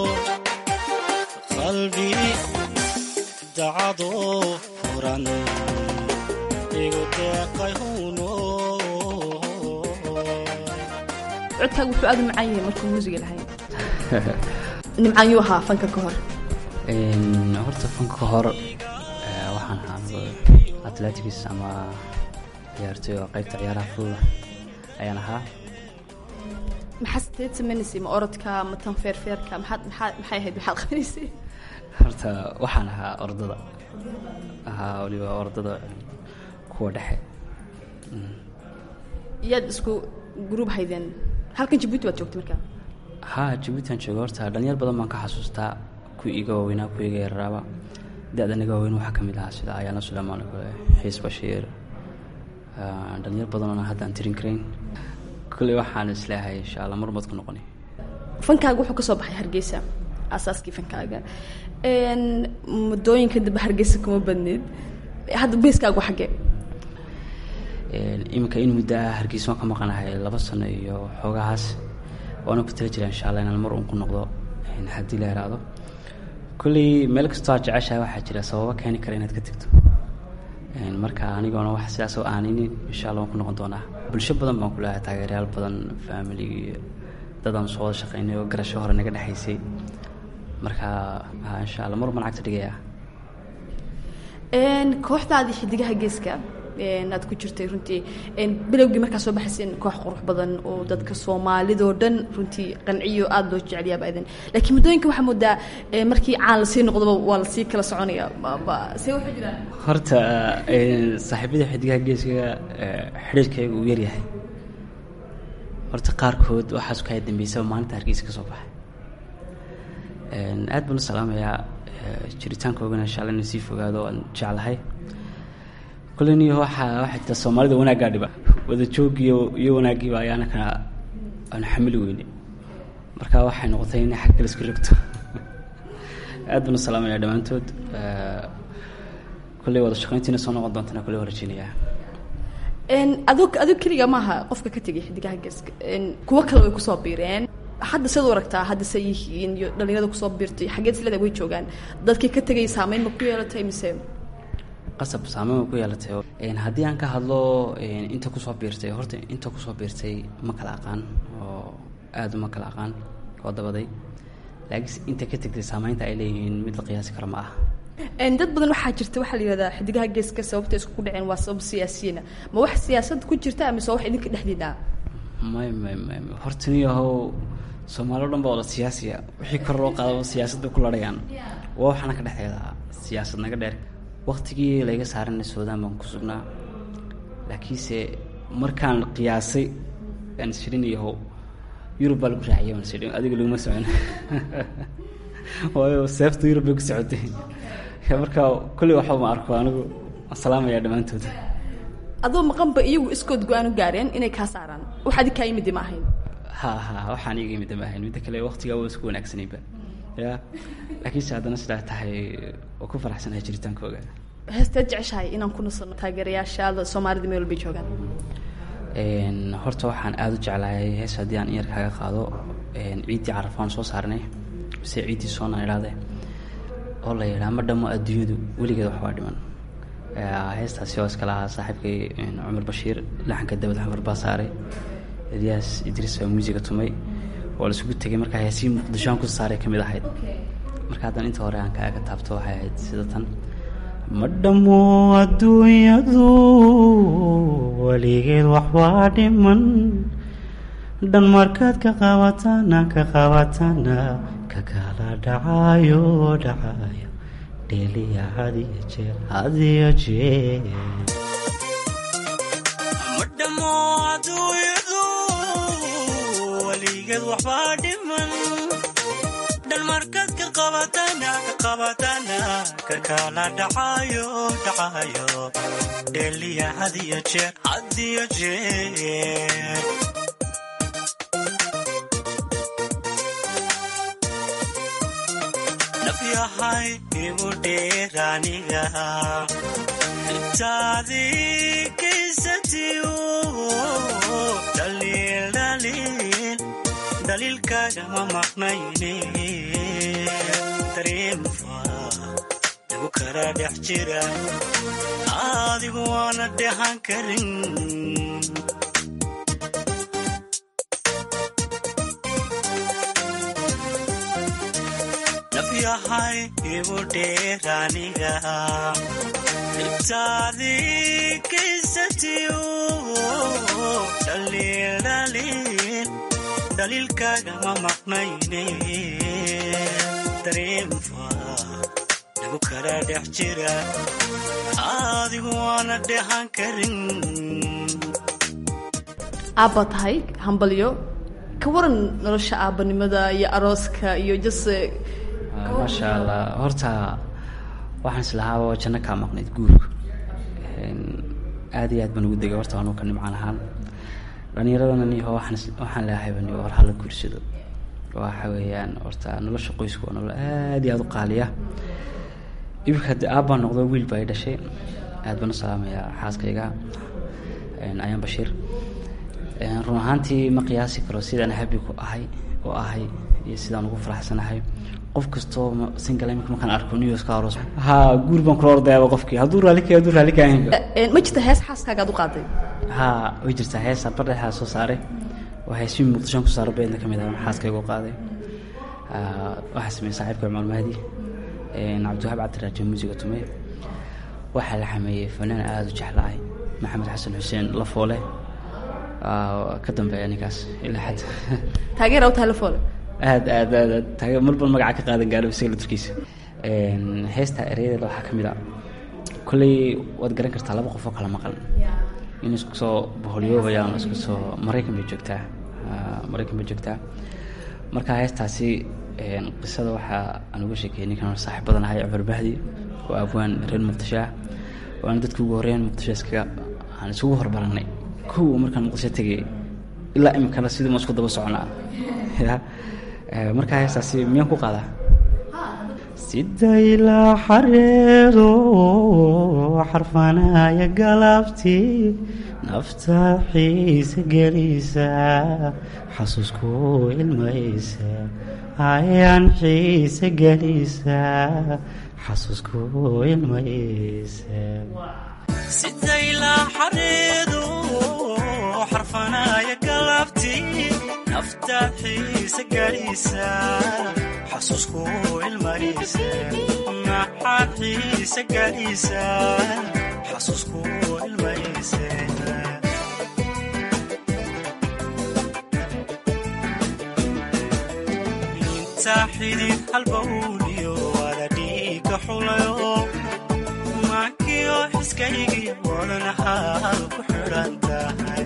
qalbi dacado furan igu deeqay huno codkaagu wuxuu aad u macaan yahay markuu muusiga lahayn nimcaan yuu ahaa fanka ka hor horta fanka ka hor waxaan ahaa athletics ama ciyaartoy oo qaybta ciyaaraha fudud ayaan ahaa. maxaa sideed sameynaysay ma orodka ma tan feerfeerka maxay ahayd maxaad qabanaysay horta waxaan ahaa ordada waliba ordada kuwa dhexe. yaad isku group haydeen halkan Djibouti baad joogtay markaa? haa Djibouti aan joogo. horta dhalinyar badan baan ka xasuustaa kuwii iga waaweynaa kuwii iga yaraaba. da-da naga waaweyn waxaa ka mid ahaa sida Ayaana Suleymaan kale, Xiis Bashiir, dhalinyar badan oo hadda aan tirin karayn. kulli waxaan isleeyahay insha Allah mar baad ku noqoni. fankaaga wuxuu ka soo baxay Hargeysa asaaskii fankaaga muddooyinka dib Hargeysa kuma badneed hadda beeskaagu xagee? iminka in muddo Hargeysa waan ka maqanahay 2 sano iyo xoogahaas waana ku tala jiraa insha Allah inaan mar uun ku noqdo haddii la yaraado. kulli meel kastoo aad jeceshahay waxaa jira sababo keeni kara inaad ka tagto. marka anigoona wax sidaas oo aaninin insha Allah waan ku noqon doonaa. bulsho badan baan ku leeyahay, taageerayaal badan, family, dad aan soo wada shaqaynay oo garasho hore naga dhexaysay. marka insha Allah mar baan cagta dhigayaa. kooxdaadii xidigaha geeska aad ku jirtay runtii bilowgii markaa soo baxayseen koox qurux badan oo dadka Soomaalida oo dhan runtii qanciyo aad loo jecel yahay baadan. laakiin muddooyinka waxaa moodaa markii caan la sii noqdo waa la sii kala soconaya see waxa jira horta saaxiibada xidigaha geeska xiriirkaygu uu yaryahay. horta qaarkood waxaas ka dambeysay maalinta Hargeysa ka soo baxay. aad baan u salaamayaa jiritaankoogana insha Allah inuu sii fogaado aan jeclahay. kulani waxa ta Soomaalida wanaaga dhiba wada joogiyo iyo wanaagiba ayaana kana aan xamil weyne. marka waxay noqotay in xaq kale isku rogto. aad baan u salaamayaa dhamaantood. kulli wada shaqayntiina soo noqon doonta kulli warjinaya. adoo kaliya maaha qofka ka tagay xidigaha geeska kuwa kale way ku soo biireen. hadda sidoo aragtaa hadda sayihiin iyo dhalinyarada ku soo biirtay xageed isleeda way joogaan. dadkii ka tagay saameyn ma ku yeelatay mise qasab saameyn ku yeelatay? haddii aan ka hadlo inta ku soo biirtay, horta inta ku soo biirtay ma kala aqaan oo aad ma kala aqaan oo dabaday. laakiin inta ka tagtay saameynta ay leeyihiin mid la qiyaasi karo ma aha. dad badan waxaa jirta waxa la yiraahdaa xidigaha geeska sababta isku dhaceen waa sabab siyaasiyiin ma wax siyaasad ku jirta ama soo wax idinka dhexdiina? may horta niyahow Soomaaliya dhan baa wada siyaasiya wixii kor loo qaado siyaasadda ku ladayaan waa waxana ka dhexeeda siyaasad naga dheer. waqtigii laga saaranay Suudaan baan ku sugnaa, laakiinse markaan qiyaasay aan shirinayo Yurub baa lagu raaciyay aan sidii adiga laguma socon. waayo seefta Yurub ku socotay. marka kulli waxa ma arko anigu salaamaya dhamaantood. adoo maqanba iyagu iskood go'aan u gaareen inay ka saaraan waxaad ka yimid ma ahayn? waxaan iga yimid ma ahayn. mid kale waqtiga waa isku wanaagsanayba laakiin saadana sida tahay oo ku faraxsanahay jiritaankooga. heestaad jeceshahay inaan ku nasano taageerayaashaada Soomaalida meel walba joogaan? horta waxaan aad u jeclahay hees haddii aan yar kaga qaado ciidii Carafaan soo saarnay mise ciidii Soona iraade oo la yiraahdo ma dhamo adduunyadu weligeed wax waa dhiman. heestaasi oo iskala ahaa saaxiibkay Cumar Bashiir, laxanka Daawud Xamar Baasaare, Ilyas Idris oo muusiga tumay oo la isugu tagay markaa heesii Muqdisho ku saaray kamid ahayd. marka haddana inta hore aan kaaga taabto waxay ahayd sida tan: ma dhamo adduunyadu weligeed wax waa dhiman, dhan markaad ka qabatana ka kala dhacayo dheliya hadiyo jeer. ma dhamo adduunyadu weligeed wax waa dhiman, dhan markaad ka qabatana ka kala dhacayo dheliya hadiyo jeer. nafyahay igu dheeraaniga intaadii kaysatiyo dhaliil daliilkaaga ma maqnayne dareemfa igu kala dhex jira adigu waana dhehan karin nafyahay igu dheeraniga ibtaadi kaysatiyo daliilkaaga ma maqnayne dareemfa igu kala dhex jira adigu waana dhehan karin aabba tahay hambalyo ka waran nolosha aabbanimada iyo arooska iyo jase maasha allah horta waxaan islahaaba janno kaa maqnayd guurka aad iyo aad baan ugu degay horta anuu ka nimcaan ahaan dhallinyaradana niho waxaan leeyahay bani hor hala guursado waxa weeyaan horta nolosha qoysku waa nolol aad iyo aad u qaaliya iminka haddii aabbaan noqdo wiil baa i dhashay aad baan u salaamayaa xaaskayga ayaan bashiir run ahaantii ma qiyaasi karo sidaan habi ku ahay oo ahay iyo sidaan ugu faraxsanahay qof kastoo single imika markaan arko new york aroos guur baan kula ordayaaba qofkii hadduu raalli kahayn ma jirta hees xaaskaagaad u qaaday way jirtaa hees bardhexaa soo saaray waa heesii muqdishoon ku saaro beedna ka mid ah xaaskayga u qaaday waxaa sameeyey saaxiibka cumar mahdi cabdiwahaab cabdiraajo muusiga tumey waxaa la xameeyey fanaan aada u jeclahay maxamed xasan xuseen lafoole ka dambeeya ninkaas ilaa xad taageera u tahay lafoole aad marban magaca ka qaadan gaaro isaga turkiisa heesta ereyadeeda waxaa ka mid a kolley waad garan kartaa laba qof oo kala maqan in isku soo boholyoobayaan isku soo maraykan bay joogtaa marka heestaasi qisada waxaa aan uga sheekeeyay ninkan saaxiib badan ahay cumar bahdi oo abwaan reer muqdisho ah waana dadka ugu horreeyaan muqdisho iskaga aan isugu horbaranay kow markaan muqdisho tegay ilaa iminkana sidii ma isku daba soconaa markaa heestaasi miyaan ku qaadaa sidayla xareedo xarfanaya galabtii nafta xiisa gelisa xasuusku ilmaysa ayaan xiisa gelisa xasuusku ilmaysa sidayla xareedo xarfanaya galabtii nafta xiisa gelisa xasuusku ilmaysa maxaad xiisa gelisa xasuusku ilmaysa inta xidid halbawliyo wada dhiiga xulayo maankiyo xiskaygii wadanahaad ku xidhan tahay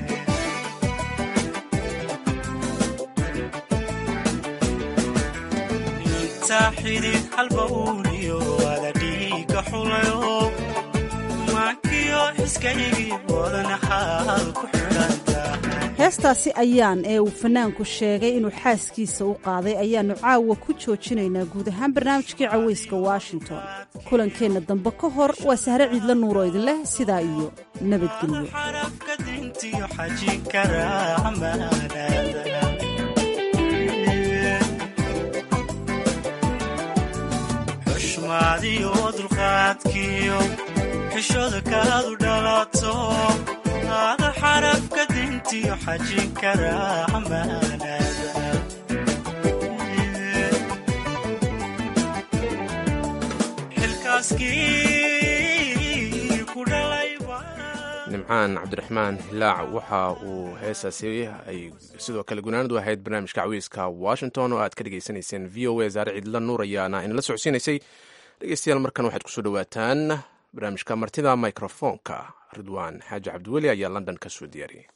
xidid halbawliyo wada dhiiga xulayo maankiyo xiskaygii wadanahaad ku xidhan tahay heestaasi ayaan ee uu fanaanku sheegay inuu xaaskiisa u qaaday ayaannu caawa ku joojinaynaa guud ahaan barnaamijkii cawayska washington kulankeenna dambe ka hor waa sahre ciidla nuuro idin leh sidaa iyo nabadgelyo xushmaadiyo dulqaadkiyo xishooda kaadu dhalato aada xarafka dintiyo xajin karaa amaanada xilkaaskii ku dhalayba nimcaan cabdiraxmaan hilaac waxa uu heesaasi ay sidoo kale gunaanadu ahayd barnaamijka caweyska washington oo aad ka dhegaysanayseen v o a saare ciidla nuur ayaana inala socodsiinaysay dhegeystayaal markan waxaad kusoo dhawaataan barnaamijka martida microfoonka ridwaan xaaji cabdiweli ayaa london ka soo diyaariyey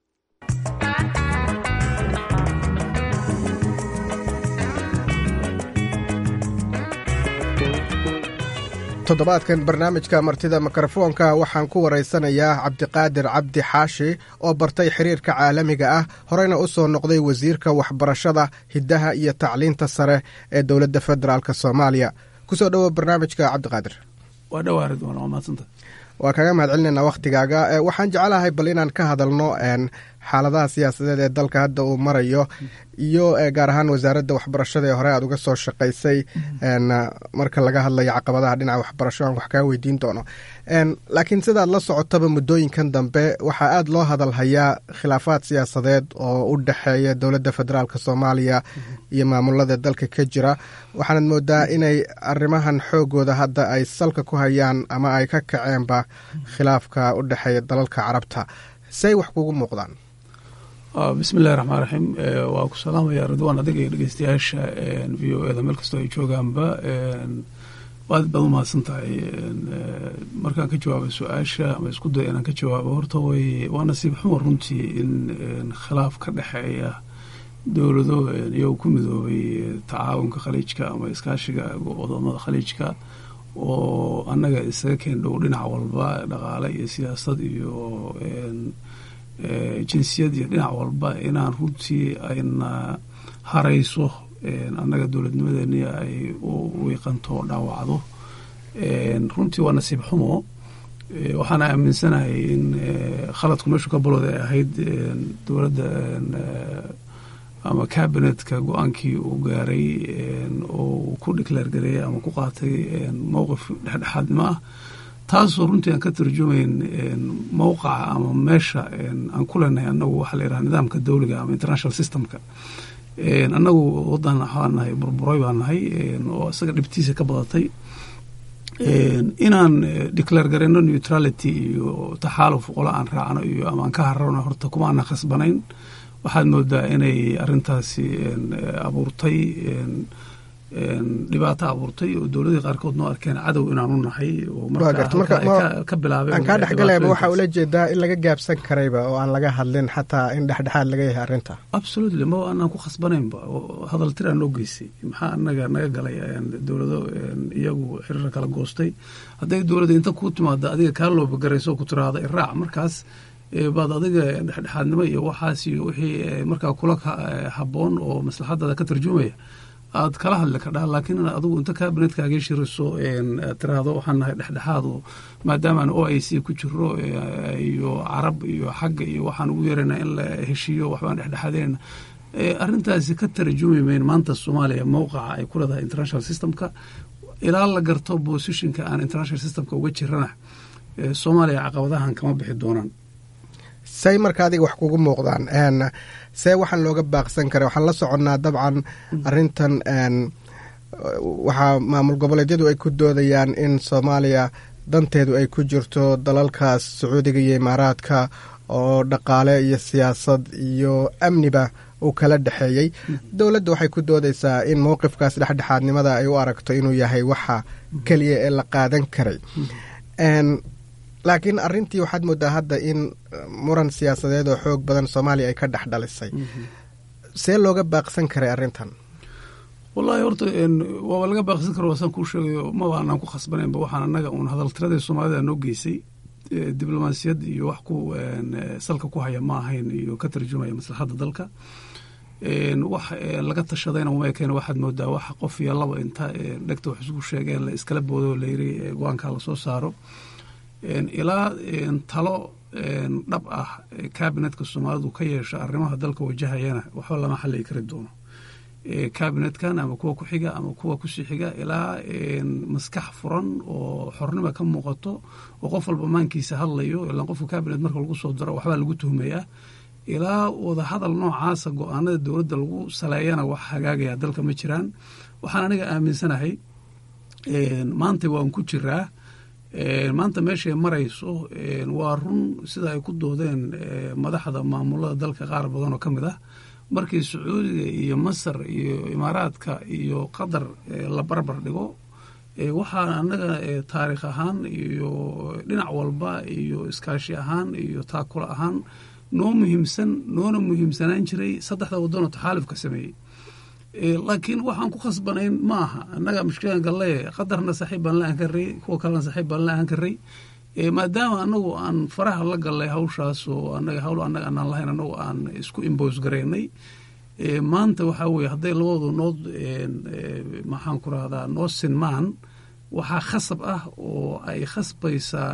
toddobaadkan barnaamijka martida mikrofoonka waxaan ku waraysanayaa cabdiqaadir cabdi xaashi oo bartay xiriirka caalamiga ah horeyna u soo noqday wasiirka waxbarashada hiddaha iyo tacliinta sare ee dowladda federaalk soomaaliya kusoo dhowo barnaamijka cabdiqaadir waa dhowaa ridwaan waa mahadsanta waa kaga mahad celinaynaa wakhtigaaga waxaan jeclahay bal inaan ka hadalno xaaladaha siyaasadeed ee dalka hadda uu marayo iyo gaar ahaan wasaaradda waxbarashada ee hore aad uga soo shaqaysay marka laga hadlayo caqabadaha dhinaca waxbarasho aan wax kaa weydiin doono. Laakiin sidaad la socotaba muddooyinkan dambe waxaa aad loo hadalhayaa khilaafaad siyaasadeed oo u dhexeeya dowladda federaalka soomaaliya iyo maamulada dalka ka jira, waxaanad moodaa inay arrimahan xoogooda hadda ay salka ku hayaan ama ay ka kaceenba khilaafka u dhexeeya dalalka carabta. say wax kugu muuqdaan? bismi illahi raxmaan raxiim. waa ku salaamaya ridwaan adiga iyo dhegeystayaasha v o eda meel kastoo ay joogaanba. aad baad u mahadsan tahay. markaan ka jawaabay su-aasha ama isku day inaan ka jawaabo, horta waa nasiib xumo runtii in khilaaf ka dhexeeya dowlado iyagoo ku midoobay tacaawunka khaliijka ama iskaashiga wadamada khaliijka oo annaga isaga keen dhow dhinac walba, dhaqaale iyo siyaasad iyo jinsiyad iyo dhinac walba, inaan runtii ayna harayso annaga dowladnimadeeni ay u wiiqanto o dhaawacdo. runtii waa nasiib xumo. waxaana aaminsanahay in khaladku meeshu ka balooda ay ahayd dowladda ama cabinetka go-aankii uu gaaray oo uu ku declaare gareeyay ama ku qaatay mowqif dhexdhexaadnimo ah, taasoo runtii aan ka tarjumayn mowqaca ama meesha aan ku leenahay annagu waxaa la yidhaha nidaamka dawliga ama international systemka. annagu waddan waxaan nahay burburay baan nahay oo isaga dhibtiisa ka badatay. inaan declaare gareyno neutrality iyo taxaaluf qola aan raacno iyo ama aan ka hararno horta kuma ana khasbanayn. waxaad moodaa inay arintaasi abuurtay dhibaato abuurtay oo dowladii qaarkood noo arkeen cadow inaanu nahay oo marka bilaabay. aan kaa dhexgalayba waxaa ula jeedaa in laga gaabsan karayba oo aan laga hadlin xataa in dhexdhexaad laga yahay arrinta. absolutely ma aanan ku khasbanaynba. hadal tir aan noo geysay maxaa anaga naga galay dowlado iyagu xiriir kala goostay. hadday dowladda inta ku timaada adiga kaa loobagarayso ku tiraahda iraac, markaas baad adiga dhexdhexaadnimo iyo waxaas iyo wixii markaa kula habboon oo maslaxadada ka tarjumaya aad kala hadli kardhaa. laakiin adigu inta kabinetkaaga shiriso tiraahdo waxaan nahay dhexdhexaado maadaamaan o i c ku jiro iyo carab iyo xagga iyo waxaan ugu yeerana in la heshiiyo waxbaan dhexdhexaadeenna. arrintaasi ka tarjumi mayn maanta Soomaaliya mowqaca ay ku leedahay international systemka. ilaa la garto positionka aan international systemka uga jirana Soomaaliya caqabadahan kama bixi doonaan. say marka adiga wax kugu muuqdaan? see waxaan looga baaqsan kara? waxaan la soconnaa dabcan arrintan waxaa maamul goboleedyadu ay ku doodayaan in Soomaaliya danteedu ay ku jirto dalalkaas Sacuudiga iyo Imaaraadka oo dhaqaale iyo siyaasad iyo amniba uu kala dhexeeyey. dowladda waxay ku doodaysaa in mowqifkaas dhexdhexaadnimada ay u aragto inuu yahay waxa keliya ee la qaadan karay. laakiin arrintii waxaad moodaa hadda in muran siyaasadeed oo xoog badan Soomaaliya ay ka dhex dhalisay. see looga baaqsan karay arrintan? wallahi horta waa laga baaqsan karo. waasaan kuu sheegayo ma aanan ku khasbanaynba. waxaan annaga uun hadal tiradii Soomaalida noo geysay. diblomaasiyad iyo wax ku salka ku haya ma ahayn iyo ka tarjumaya maslaxadda dalka. wax laga tashadayna uma ekeen. waxaad moodaa wax qof iyo laba inta dhegta wax isugu sheegeen la iskala boodo la yiri go-aankaa lasoo saaro. ilaa talo dhab ah kabinetka Soomaalidu ka yeesha arrimaha dalka wajahayana waxba lama xalli kari doono. kabinetkan ama kuwa ku xiga ama kuwa kusii xiga ilaa maskax furan oo xornimo ka muuqato oo qof walba maankiisa hadlayo. ilaa qofka kabinet marka lagu soo daro waxbaa lagu tuhmayaa. ilaa wada hadal noocaasa go-aanada dowladda lagu saleeyana wax hagaagaya dalka ma jiraan. waxaan aniga aaminsanahay maanta waan ku jiraa. maanta meeshay marayso waa run sida ay ku doodeen madaxda maamulada dalka qaar badan oo ka mid ah. markii Sacuudiga iyo Masar iyo Imaaraadka iyo Qatar la barbar dhigo, waxaan annaga taariikh ahaan iyo dhinac walba iyo iskaashi ahaan iyo taakula ahaan noona muhiimsanaan jiray saddexda waddan oo taxaalufka sameeyey. laakiin waxaan ku khasbanayn ma aha. annaga mushkilaan galle qadarna saaxiib baan la-aan karay, kuwa kalena saaxiib baan la-aan karay. maadaama annagu aan faraha la gallay hawshaas oo annaga hawl annaga aanaan lahayn annagu aan isku imbos garaynay. maanta waxaa weeye hadday labadu nood maxaan ku rahdaa noo sinmaan, waxaa khasab ah oo ay khasbaysaa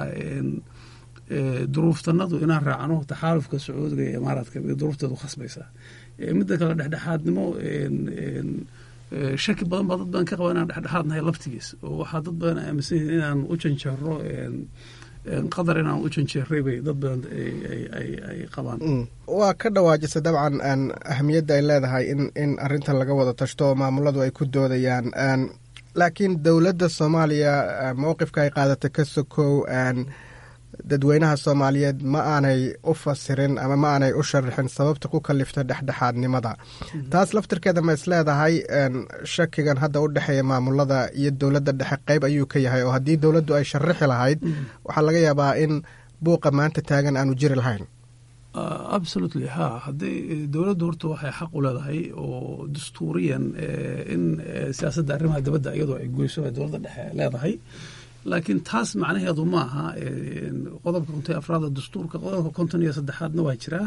duruuftanadu inaan raacno taxaalufka Sacuudiga iyo Imaaraadka duruufteedu khasbaysaa. midda kale dhexdhexaadnimo shaki badan baa dad badan ka qaba inaan dhexdhexaadnahay laftigiis oo waxaa dad badan aaminsan yihiin inaan u janjeero qadar inaan u janjeeray bay dad badan ay qabaan. waa ka dhawaajisa dabcan ahamiyadda ay leedahay in arrintan laga wada tashto oo maamuladu ay ku doodayaan, laakiin dowladda Soomaaliya mowqifka ay qaadatay ka sokow dadweynaha Soomaaliyeed ma aanay u fasirin ama ma aanay u sharaxin sababta ku kalifta dhexdhexaadnimada. taas laftirkeeda ma is leedahay shakigan hadda u dhexeeya maamulada iyo dowladda dhexe qayb ayuu ka yahay, oo haddii dowladdu ay sharaxi lahayd waxaa laga yaabaa in buuqa maanta taagan aanu jiri lahayn. absolutely ha haddii dowladdu horta waxay xaq u leedahay oo dastuuriyan in siyaasadda arrimaha dibadda iyadoo ay goyso ay dowladda dhexe leedahay, laakiin taas macnaheedu ma aha qodobka 54 dastuurka qodobka 53 waa jiraa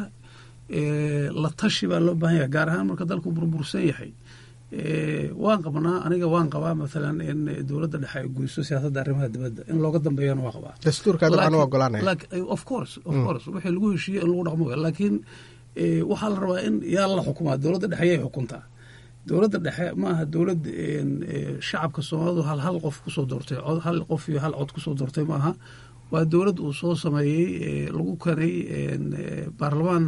la tashi baa loo baahan yahay, gaar ahaan marka dalku burbursan yahay. waan qabaa maalan in dowladda dhexe ay goyso siyaasadda arrimaha dibadda in looga dambeeyana waa qabaa dastuurka dabcan waa ogolaanaya of course wixii lagu heshiiyey in lagu dhaqmo, laakiin waxaa la rabaa in yaa la xukumaa, dowladda dhexe ayay xukuntaa. dowladda dhexe maaha dowlad shacabka Soomaalidu hal qof kusoo doortay, hal qof iyo hal cod kusoo doortay maaha. waa dowlad uu soo sameeyey lagu keenay baarlamaan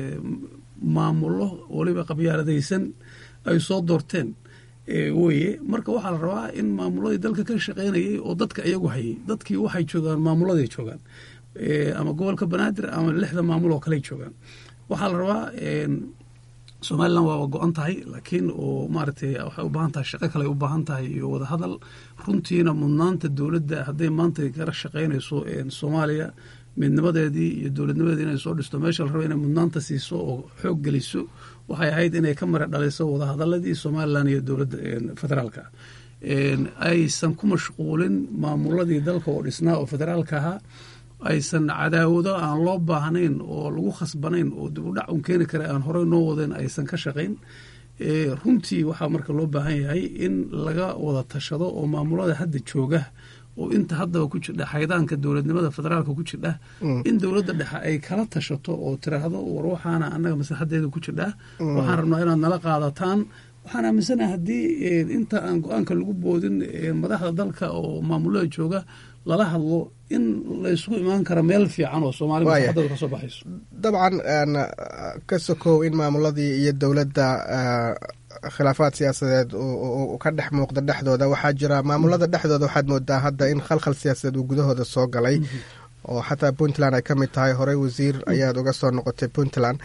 maamulo waliba qabyaaladaysan ay soo doorteen weye. marka waxaa la rabaa in maamuladii dalka ka shaqaynayay oo dadka iyagu hayay, dadkii waxay joogaan maamuladay joogaan ama gobolka Banaadir ama 6 maamul oo kale joogaan. waxaa la rabaa Somaliland waa go-an tahay, laakiin oo maaragtay waxay u baahan tahay shaqo kale u baahan tahay iyo wada hadal. runtiina mudnaanta dowladda hadday maanta kala shaqaynayso Soomaaliya midnimadeedii iyo dowladnimadeedii inay soo dhisto, meesha la rabo inay mudnaanta siiso oo xoog geliso waxay ahayd inay ka mara dhaliso wada hadaladii Somaliland iyo dowladda federaalka aysan ku mashquulin maamuladii dalka oo dhisnaa oo federaalka ahaa, aysan cadaawado aan loo baahnayn oo lagu khasbanayn oo dib u dhac un keeni kara aan horey noo wadeen aysan ka shaqayn. runtii waxaa marka loo baahan yahay in laga wada tashado oo maamulada hadda jooga oo inta haddaba ku jirdha xaydaanka dowladnimada federaalka ku jirdha in dowladda dhexe ay kala tashato oo tiraahdo war waxaana annaga maslaxadeeda ku jirdha, waxaan rabnaa inaad nala qaadataan. waxaan aaminsanahay haddii inta aan go-aanka lagu boodin madaxda dalka oo maamulada jooga lala hadlo in la isugu imaan kara meel fiican oo Soomaaliya maslaxadeeda ka soo baxayso. dabcan ka sokow in maamuladii iyo dowladda khilaafaad siyaasadeed oo ka dhex muuqda dhexdooda, waxaa jira maamulada dhexdooda waxaad moodaa hadda in khalkhal siyaasadeed uu gudahooda soo galay oo xataa Puntland ay ka mid tahay. horey wasiir ayaad uga soo noqotay Puntland.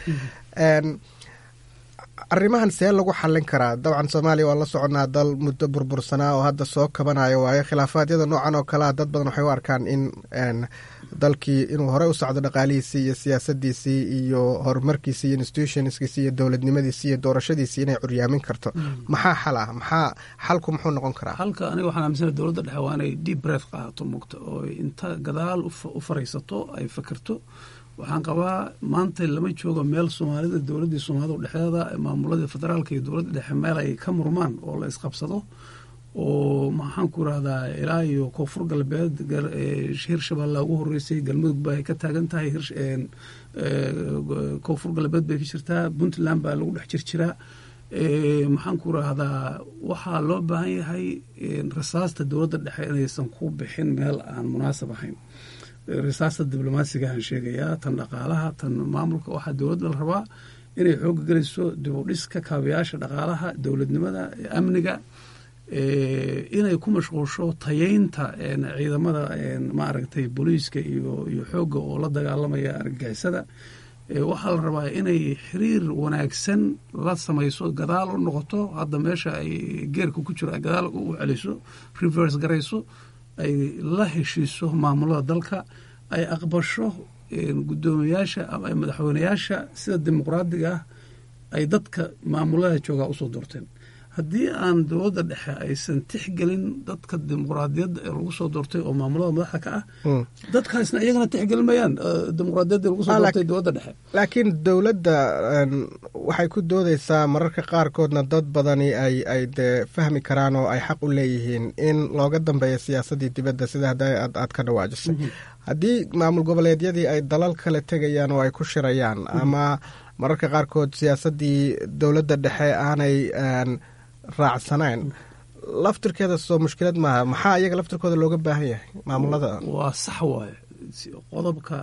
arrimahan see lagu xallin karaa? dabcan Soomaaliya waa la soconaa dal muddo burbursanaa oo hadda soo kabanayo waayo. khilaafaadyada noocan oo kalea dad badan waxay u arkaan in dalkii inuu horey u socdo dhaqaalihiisii iyo siyaasadiisii iyo horumarkiisii iyo institutionskiisii iyo dowladnimadiisii iyo doorashadiisii inay curyaamin karto. maxaa xal ah? xalku muxuu noqon karaa? halka aniga waxaan aaminsanahay dowladda dhexe waa inay deep breath qaadato mugta oo inta gadaal u fariisato ay fakirto. waxaan qabaa maanta lama joogo meel Soomaalida dowladdii Soomaalida dhexdeeda maamuladii federaalka iyo dowladda dhexe meel ay ka murmaan oo la isqabsado oo maxaan ku rahdaa ilaa iyo koonfur galbeed Hirshabeelle ugu horeysay, galmudug baa ay ka taagan tahay, koonfur galbeed bay ka jirtaa, Puntland baa lagu dhex jiraa. maxaan ku rahdaa waxaa loo baahan yahay rasaasta dowladda dhexe inaysan ku bixin meel aan munaasab ahayn. risaasta diblomaasiga aan sheegayaa, tan dhaqaalaha, tan maamulka. waxaa dowladda la rabaa inay xooga geliso dib u dhiska kaabayaasha dhaqaalaha, dowladnimada, amniga, inay ku mashquulsho tayeynta ciidamada maaragtay booliiska iyo xoogga oo la dagaalamaya argagixisada. waxaa la rabaa inay xiriir wanaagsan la samayso, gadaal u noqoto hadda meesha ay geerka ku jiro ay gadaal u celiso, reverse garayso, ay la heshiiso maamulada dalka, ay aqbasho guddoomiyaasha ama madaxweynayaasha sida dimuqraadiga ah ay dadka maamulada joogaa usoo doorteen. haddii aan dowladda dhexe aysan tixgelin dadka dimuqraadiyadda ee lagu soo doortay oo maamulada madaxda ka ah, dadkaasna iyagana tixgelin mayaan dimuqraadiyadda lagu soo doortay dowladda dhexe. laakiin dowladda waxay ku doodeysaa mararka qaarkoodna dad badani ay dee fahmi karaan oo ay xaq u leeyihiin in looga dambeeyo siyaasadii dibadda sida hadda aad ka dhawaajisay. haddii maamul goboleedyadii ay dalal kale tegayaan oo ay ku shirayaan ama mararka qaarkood siyaasaddii dowladda dhexe aanay raacsanayn laftirkeeda soo mushkilad maaha. maxaa iyaga laftirkooda looga baahan yahay maamulada? waa sax waaye qodobka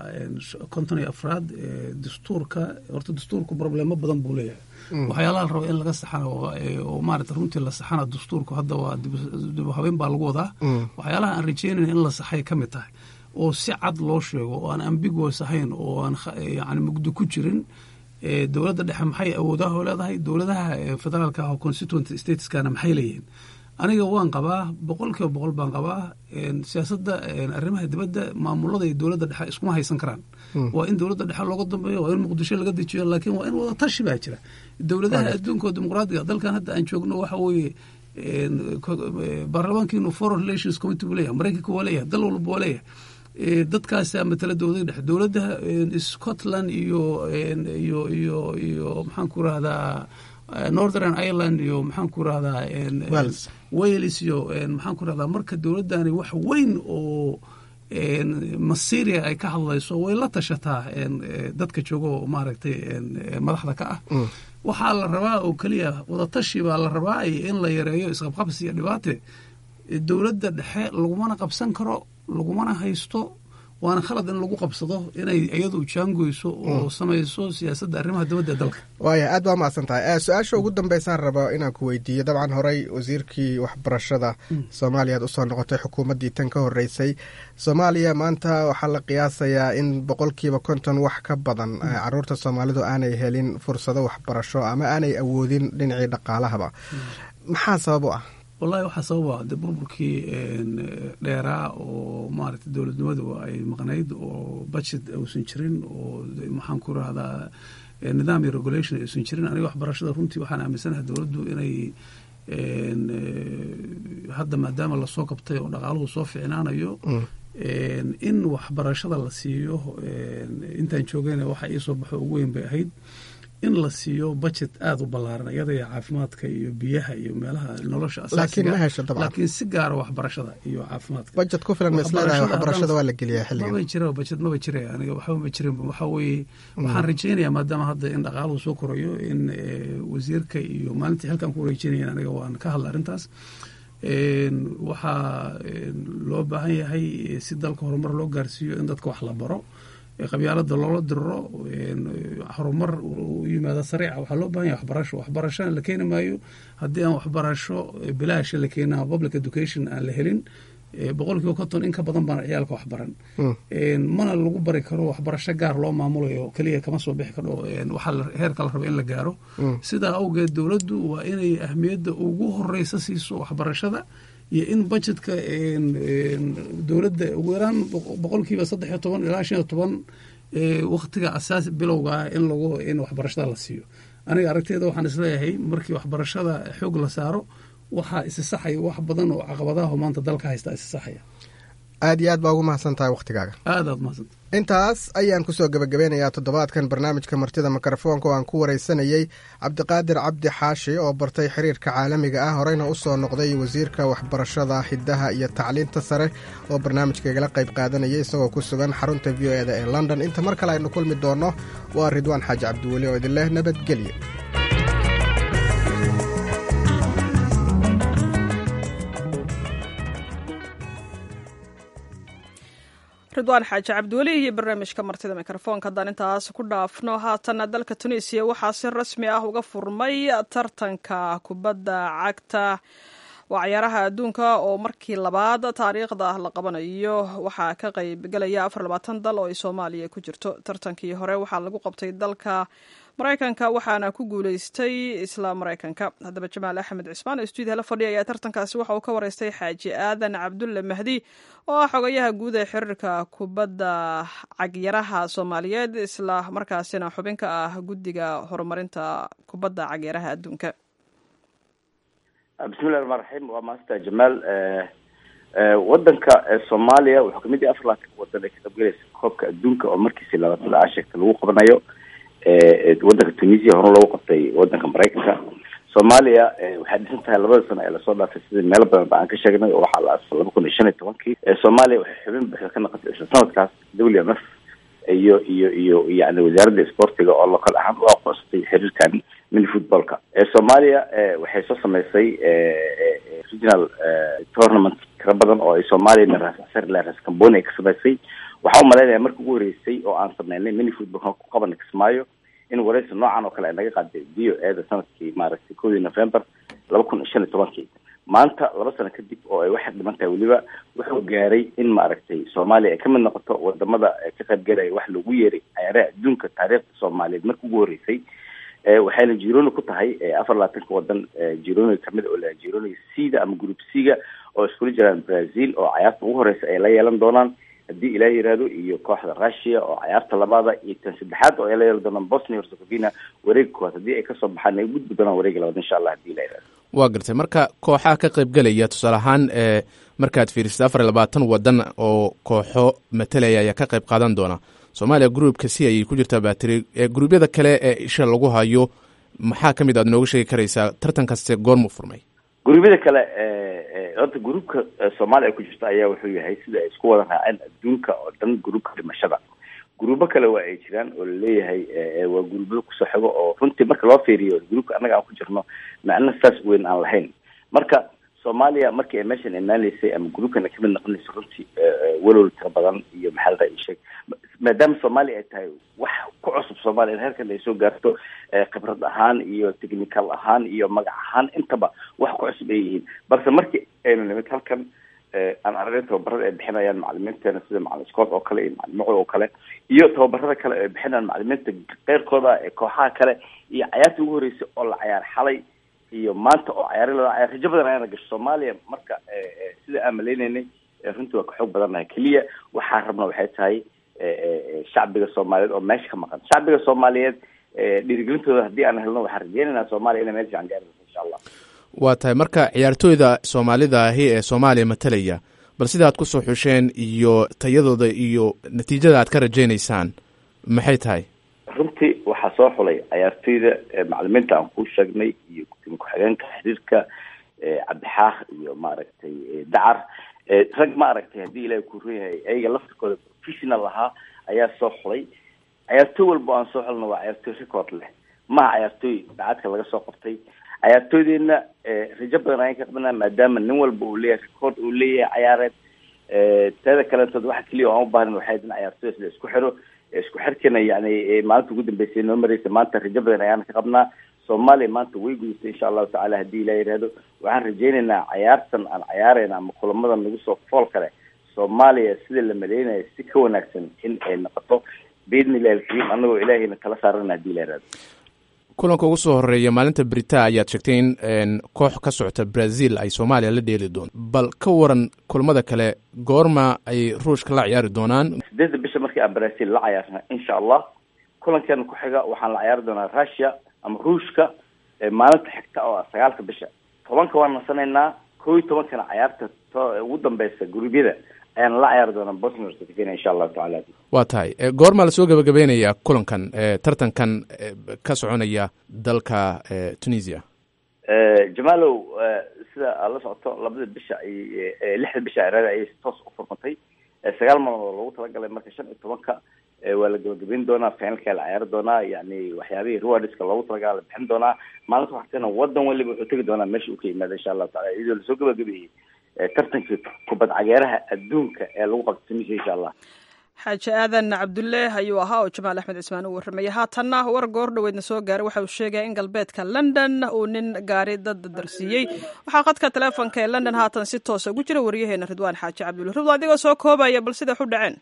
54 dastuurka. horta dastuurku problemo badan buu leeyahay. waxyaalaha la rabo in laga saxana oo maarata runtii la saxana dastuurku hadda waa dib habeen baa lagu wadaa. waxyaalaha aan rajeynayna in la saxay ka mid tahay oo si cad loo sheego oo aan ambiguous ahayn oo aan yani mugdo ku jirin. dowladda dhexe maxay awoodaha leedahay, dowladaha federaalka ah oo constituent stateskana maxay leeyihiin. aniga waan qabaa 100% baan qabaa siyaasadda arrimaha dibadda maamulada iyo dowladda dhexe iskuma haysan karaan. waa in dowladda dhexe looga dambeeyo, waa in muqdisho laga dejiyo, laakiin waa in wada tashi baa jira. dowladaha adduunka oo dimuqraadiga dalkan hadda aan joogno waxa weeye baarlamaankiinu foreign relations committee buu leeyahay, maraykanka waa leeyahay, dal walba waa leeyahay. dadkaasaa matala dowlada dhexe. dowladaha Scotland iyo maxaan ku rahdaa Northern Ireland iyo maxaan ku rahdaa Wales iyo maxaan ku rahdaa marka dowladani wax weyn oo Masiria ay ka hadlayso way la tashataa dadka joogo maaragtay madaxda ka ah. waxaa la rabaa oo keliya wada tashi baa la rabaa in la yareeyo isqabqabsi iyo dhibaate. dowladda dhexe lagumana qabsan karo, lagumana haysto, waana khalad in lagu qabsado inay iyadu jaangoyso oo samayso siyaasadda arrimaha dibadda dalka. waaya aad baa mahadsan tahay. su-aasha ugu dambeysaan raba inaan ku weydiiyo, dabcan horey wasiirkii waxbarashada soomaaliya aad usoo noqotay xukuumaddii tan ka horeysay. soomaaliya maanta waxaa la qiyaasayaa in 50% wax ka badan caruurta soomaalidu aanay helin fursado waxbarasho ama aanay awoodin dhinacii dhaqaalahaba. maxaa sabab u ah? wallahi waxaa sababa de burburkii dheeraa oo maaragtay dowladnimadu ay maqnayd oo budget uusan jirin oo maxaan ku rahdaa nidaam iyo regulation aysan jirin. aniga waxbarashada runtii waxaan aaminsanahay dowladdu inay hadda maadaama lasoo qabtay oo dhaqaaluhu soo ficnaanayo in waxbarashada la siiyo. intaan joogayna waxa ii soo baxo ugu weyn bay ahayd in la siiyo budget aada u ballaaran iyada iyo caafimaadka iyo biyaha iyo meelaha nolosha asaasiga. laakiin si gaara waxbarashada iyo caafimaadka budget ku filan ma isleedahay? waxbarashada waa la geliyaa xilligan. maba jira budget, maba jira. aniga waxba ma jirin. waxa weeye waxaan rajaynayaa maadaama hadda in dhaqaaluhu soo korayo in wasiirka iyo maalintii xilkan ku wareejinayeen aniga waan ka hadla arrintaas. waxaa loo baahan yahay si dalka horumar loo gaarsiiyo in dadka wax la baro, qabyaalada loola diriro, horumar u yimaada sariica. waxaa loo baahan yahay waxbarasho. waxbarashana la keeni maayo haddii aan waxbarasho bilaasha la keenaa public education aan la helin. 50% in ka badan baan ciyaalka waxbaran. mana lagu bari karo waxbarasho gaar loo maamulayo keliya kama soo bixi karo. waxaa heerka la rabo in la gaaro. sidaa awgeed dowladdu waa inay ahmiyadda ugu horeysa siiso waxbarashada iyo in budgetka dowladda ugu yaraan 13% ilaa 15% waktiga asaasi bilowga ah in waxbarashada la siiyo. aniga aragteeda waxaan isleeyahay markii waxbarashada xoog la saaro waxaa isi saxaya wax badan oo caqabadaha maanta dalka haysta isi saxaya. aad iyo aad baa ugu mahadsan tahay waktigaaga. aad mahadsan. intaas ayaan kusoo gabagabeynayaa toddobaadkan barnaamijka martida mikrofoonka oo aan ku wareysanayey cabdiqaadir cabdi xaashi oo bartay xiriirka caalamiga ah, horeyna usoo noqday wasiirka waxbarashada hidaha iyo tacliinta sare oo barnaamijkaigala qayb qaadanayay isagoo ku sugan xarunta VOA-da ee London. inta mar kale aynu kulmi doonno waa Ridwaan Xaaji Cabdiweli oo idin leh nabadgelyo. ridwaan xaaji cabdiweli iyo barnaamijka martida mikrofoonka haddaan intaas ku dhaafno. haatana dalka tunisiya waxaa si rasmi ah uga furmay tartanka kubadda cagta waa ciyaaraha adduunka oo markii labaad taariikhda la qabanayo. waxaa ka qayb galaya 24 dal oo ay Soomaaliya ku jirto. tartankii hore waxaa lagu qabtay dalka Mareykanka waxaana ku guuleystay isla Mareykanka. haddaba Jamaal Axmed Cismaan stuudiyaha la fadhiya ayaa tartankaasi waxa uu ka wareystay Xaaji Aadan Cabdulle Mahdi oo ah xogayaha guud ee xiriirka kubadda cagyaraha Soomaaliyeed isla markaasina xubin ka ah guddiga horumarinta kubadda cagyaraha adduunka. bismillahi rahmaani rahiim. waa maasta Jamaal. wadanka Soomaaliya wuxuu kamid yahay 4 wadan ee ka qaybgalaysa koobka adduunka oo markiisa 20 sheegta lagu qabanayo wadanka Tunisia hore loogu qabtay wadanka Mareykanka. Soomaaliya waxay dhisan tahay 2 sano ee lasoo dhaafay sida meel badan baan ka sheegnay oo waxaa la aasay 2015. Soomaaliya waxay xubin buuxda ka noqotay isla sanadkaas WMF iyo yani wasaaradda sportiga oo local ahaan u aqoonsatay xiriirkan mini footballka soomaaliya waxay soo samaysay regional tournament kala badan oo ay soomaaliya ras camboni ay ka samaysay waxaa umalaynaya marka ugu horeysay oo aan sameynay mini footballka ku qaban kismaayo in wareysi noocan oo kale ay naga qaaday dio eeda sanadkii maaragtay 1 November 2015 maanta 2 sano kadib oo ay waxay dhiman tahay weliba wuxuu gaaray in maaragtay Soomaaliya ay ka mid noqoto wadamada ka qayb galay wax lagu yeeray ciyaaraha adduunka taariikhda Soomaaliyeed markii ugu horeysay waxayna Girona ku tahay 24 wadan Girona kamid oo la Girona C-da ama group C-ga oo isku jiraan Brazil oo ciyaarta ugu horeysa ay la yeelan doonaan haddii ilaahay yiraahdo iyo kooxda Russia oo ciyaarta labaada iyo tan saddexaad oo ay la yeelan doonaan Bosnia Herzegovina wareeg kooxda haddii ay ka soo baxaan ay gudbi doonaan wareegga labaad insha Allah haddii ilaahay yiraahdo waa gartay marka kooxaha ka qayb galaya tusaale ahaan markaad fiirisid 24 wadan oo kooxo matalaya ayaa ka qayb qaadan doona Soomaaliya groupka si ay ku jirtaa baatiri gruubyada kale ee isha lagu hayo maxaa kamid aad nooga sheegi karaysaa tartankaas goorma furmay gruubyada kale horta gruupka Soomaaliya ku jirta ayaa wuxuu yahay sida ay isku wada raaceen adduunka oo dhan gruupka dhimashada gruubo kale waa ay jiraan oo leeyahay waa gruubo ku soo xigo oo runtii marka loo fiiriyo gruupka anaga aan ku jirno macna saas weyn aan lahayn marka Soomaaliya markii ay meeshan imaanaysay ama gruupkana kamid noqonaysa runtii walwal tira badan iyo maxalada ay sheeg maadaama Soomaaliya ay tahay wax ku cusub Soomaaliya halkan ay soo gaarto khibrad ahaan iyo technical ahaan iyo magac ahaan intaba wax ku cusub ay yihiin balse markii aynu nimid halkan aan aragay tababarada ay bixinayaan macallimiinteena sida macallin Scott oo kale iyo macallin oo kale iyo tababarada kale ay bixinayaan macallimiinta qeyrkooda ee kooxaha kale iyo ciyaartii ugu horeysay oo la ciyaar xalay iyo maanta oo ciyaarada ciyaar rajo badan ayna gasho Soomaaliya marka sida aan maleynay runtii waa ka xoog badanahay kaliya waxaan rabnaa waxay tahay shacbiga Soomaaliyeed oo meesha ka maqan shacbiga Soomaaliyeed dhiirigelintooda haddii aan helno waxaan rajeynaynaa Soomaaliya inay meel fiican gaarto insha Allah waa tahay marka ciyaartooyda Soomaalida ahi ee Soomaaliya matalaya bal sida aad ku soo xusheen iyo tayadooda iyo natiijada aad ka rajeynaysaan maxay tahay runtii waxaa soo xulay ciyaartooyda macallimiinta aan ku sheegnay iyo ku-xigeenka xiriirka cabdixaaq iyo maaragtay dacar rag maaragtay haddii ilaahay ku ruuyahay ayaga laftirkooda professional ahaa ayaa soo xulay ciyaartooy walba aan soo xulno waa ciyaartooy record leh maha ciyaartooy dacadka laga soo qabtay ciyaartooydeena rajo badan ayaan ka qabnaa maadaama nin walba uu leeyahay record uu leeyahay ciyaareed teeda kalentood waxa keliya aan u baahnayn waxay tahay ciyaartooyda isku xiro isku xirkana yani maalinta ugu dambeysay noo maraysa maanta rajo badan ayaan ka qabnaa Soomaaliya maanta way gudaysay insha Allah taala haddii ilaahay yiraahdo waxaan rajeynaynaa ciyaartan aan ciyaarayna ama kulamada nagu soo fool kale Soomaaliya sida la maleynaayo si ka wanaagsan in ay noqoto biidnillahi alkariim anagoo ilaahayna kala saarana haddii ilaahay yiraahdo kulanka ugu soo horeeya maalinta Britain ayaad sheegtay in koox ka socota Brazil ay Soomaaliya la dheeli doonto bal ka waran kulamada kale goorma ay Ruushka la ciyaari doonaan 8 bisha markii aan Brazil la ciyaarna insha Allah kulankan ku xiga waxaan la ciyaari doonaa Russia ama Ruushka maalinta xigta oo 9 bisha 10 waan nasanaynaa 11 kana ciyaarta ugu dambeysa gurubyada ayaan la ciyaari doonaa Bosnia Herzegovina insha Allah taala waa tahay goorma la soo gabagabeynaya kulankan tartankan ka soconaya dalka Tunisia Jamalow sida la socoto 2 bisha ay 6 bisha ay toos u furmatay 9 maalmood lagu talagalay marka 15ka waa la gabagabeyn doonaa finalka la ciyaari doonaa yani waxyaabihii rewards-ka loogu talagalay bixin doonaa maalinta waxtana wadan waliba wuxuu tagi doonaa meesha uu ka yimaado insha Allah taala iyadoo la soo gabagabeeyay tartanka kubad cageeraha adduunka ee lagu qabto Tunisia insha Allah xaaji aadan cabdulle ayuu ahaa oo Jamaal Axmed Ismaan uu warramay haatanna war goor dhaweydna soo gaaray waxa uu sheegay in galbeedka London uu nin gaari dad darsiiyay waxa qadka telefoonka ee London haatan si toos ah ugu jira wariyaheena Ridwaan Xaaji Cabdulle Ridwaan adigoo soo koobaya bal sida u dhaceen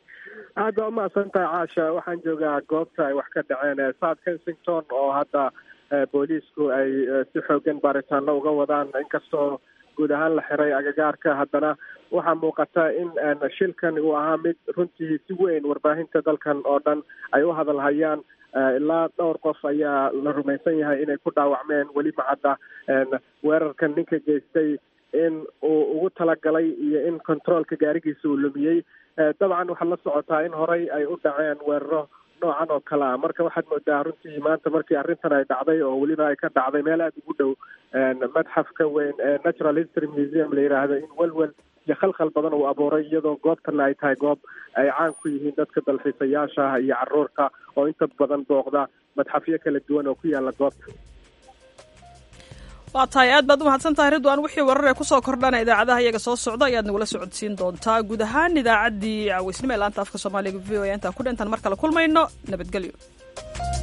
aad waa mahadsantahay caasha waxaan joogaa goobta ay wax ka dhaceen South Kensington oo hadda booliisku ay si xoogan baaritaano uga wadaan inkastoo guud ahaan la xiray agagaarka haddana waxaa muuqata in shilkan uu ahaa mid runtii si weyn warbaahinta dalkan oo dhan ay u hadalhayaan ilaa dhowr qof ayaa la rumaysan yahay inay ku dhaawacmeen weli macadda weerarkan ninka geystay in uu ugu talagalay iyo in controolka gaarigiisa uu lumiyey dabcan waxaad la socotaa in horey ay u dhaceen weeraro noocan oo kale ah marka waxaad moodaa runtii maanta markii arrintan ay dhacday oo weliba ay ka dhacday meel aada ugu dhow madxafka weyn ee Natural History Museum la yiraahdo in walwal iyo khalkhal badan uu abuuray iyadoo goobtana ay tahay goob ay caan ku yihiin dadka dalxiisayaasha iyo caruurta oo inta badan booqda madxafyo kala duwan oo ku yaala goobta. waa tahay aad baad umahadsan tahay ridwaan. wixii warar ee kusoo kordhana idaacadaha iyaga soo socda ayaad nagula socodsiin doontaa. guud ahaan idaacaddii cawaysnimo ee laanta afka soomaaliga v o a intaan ku dhintaan mar kale kulmayno. nabadgelyo.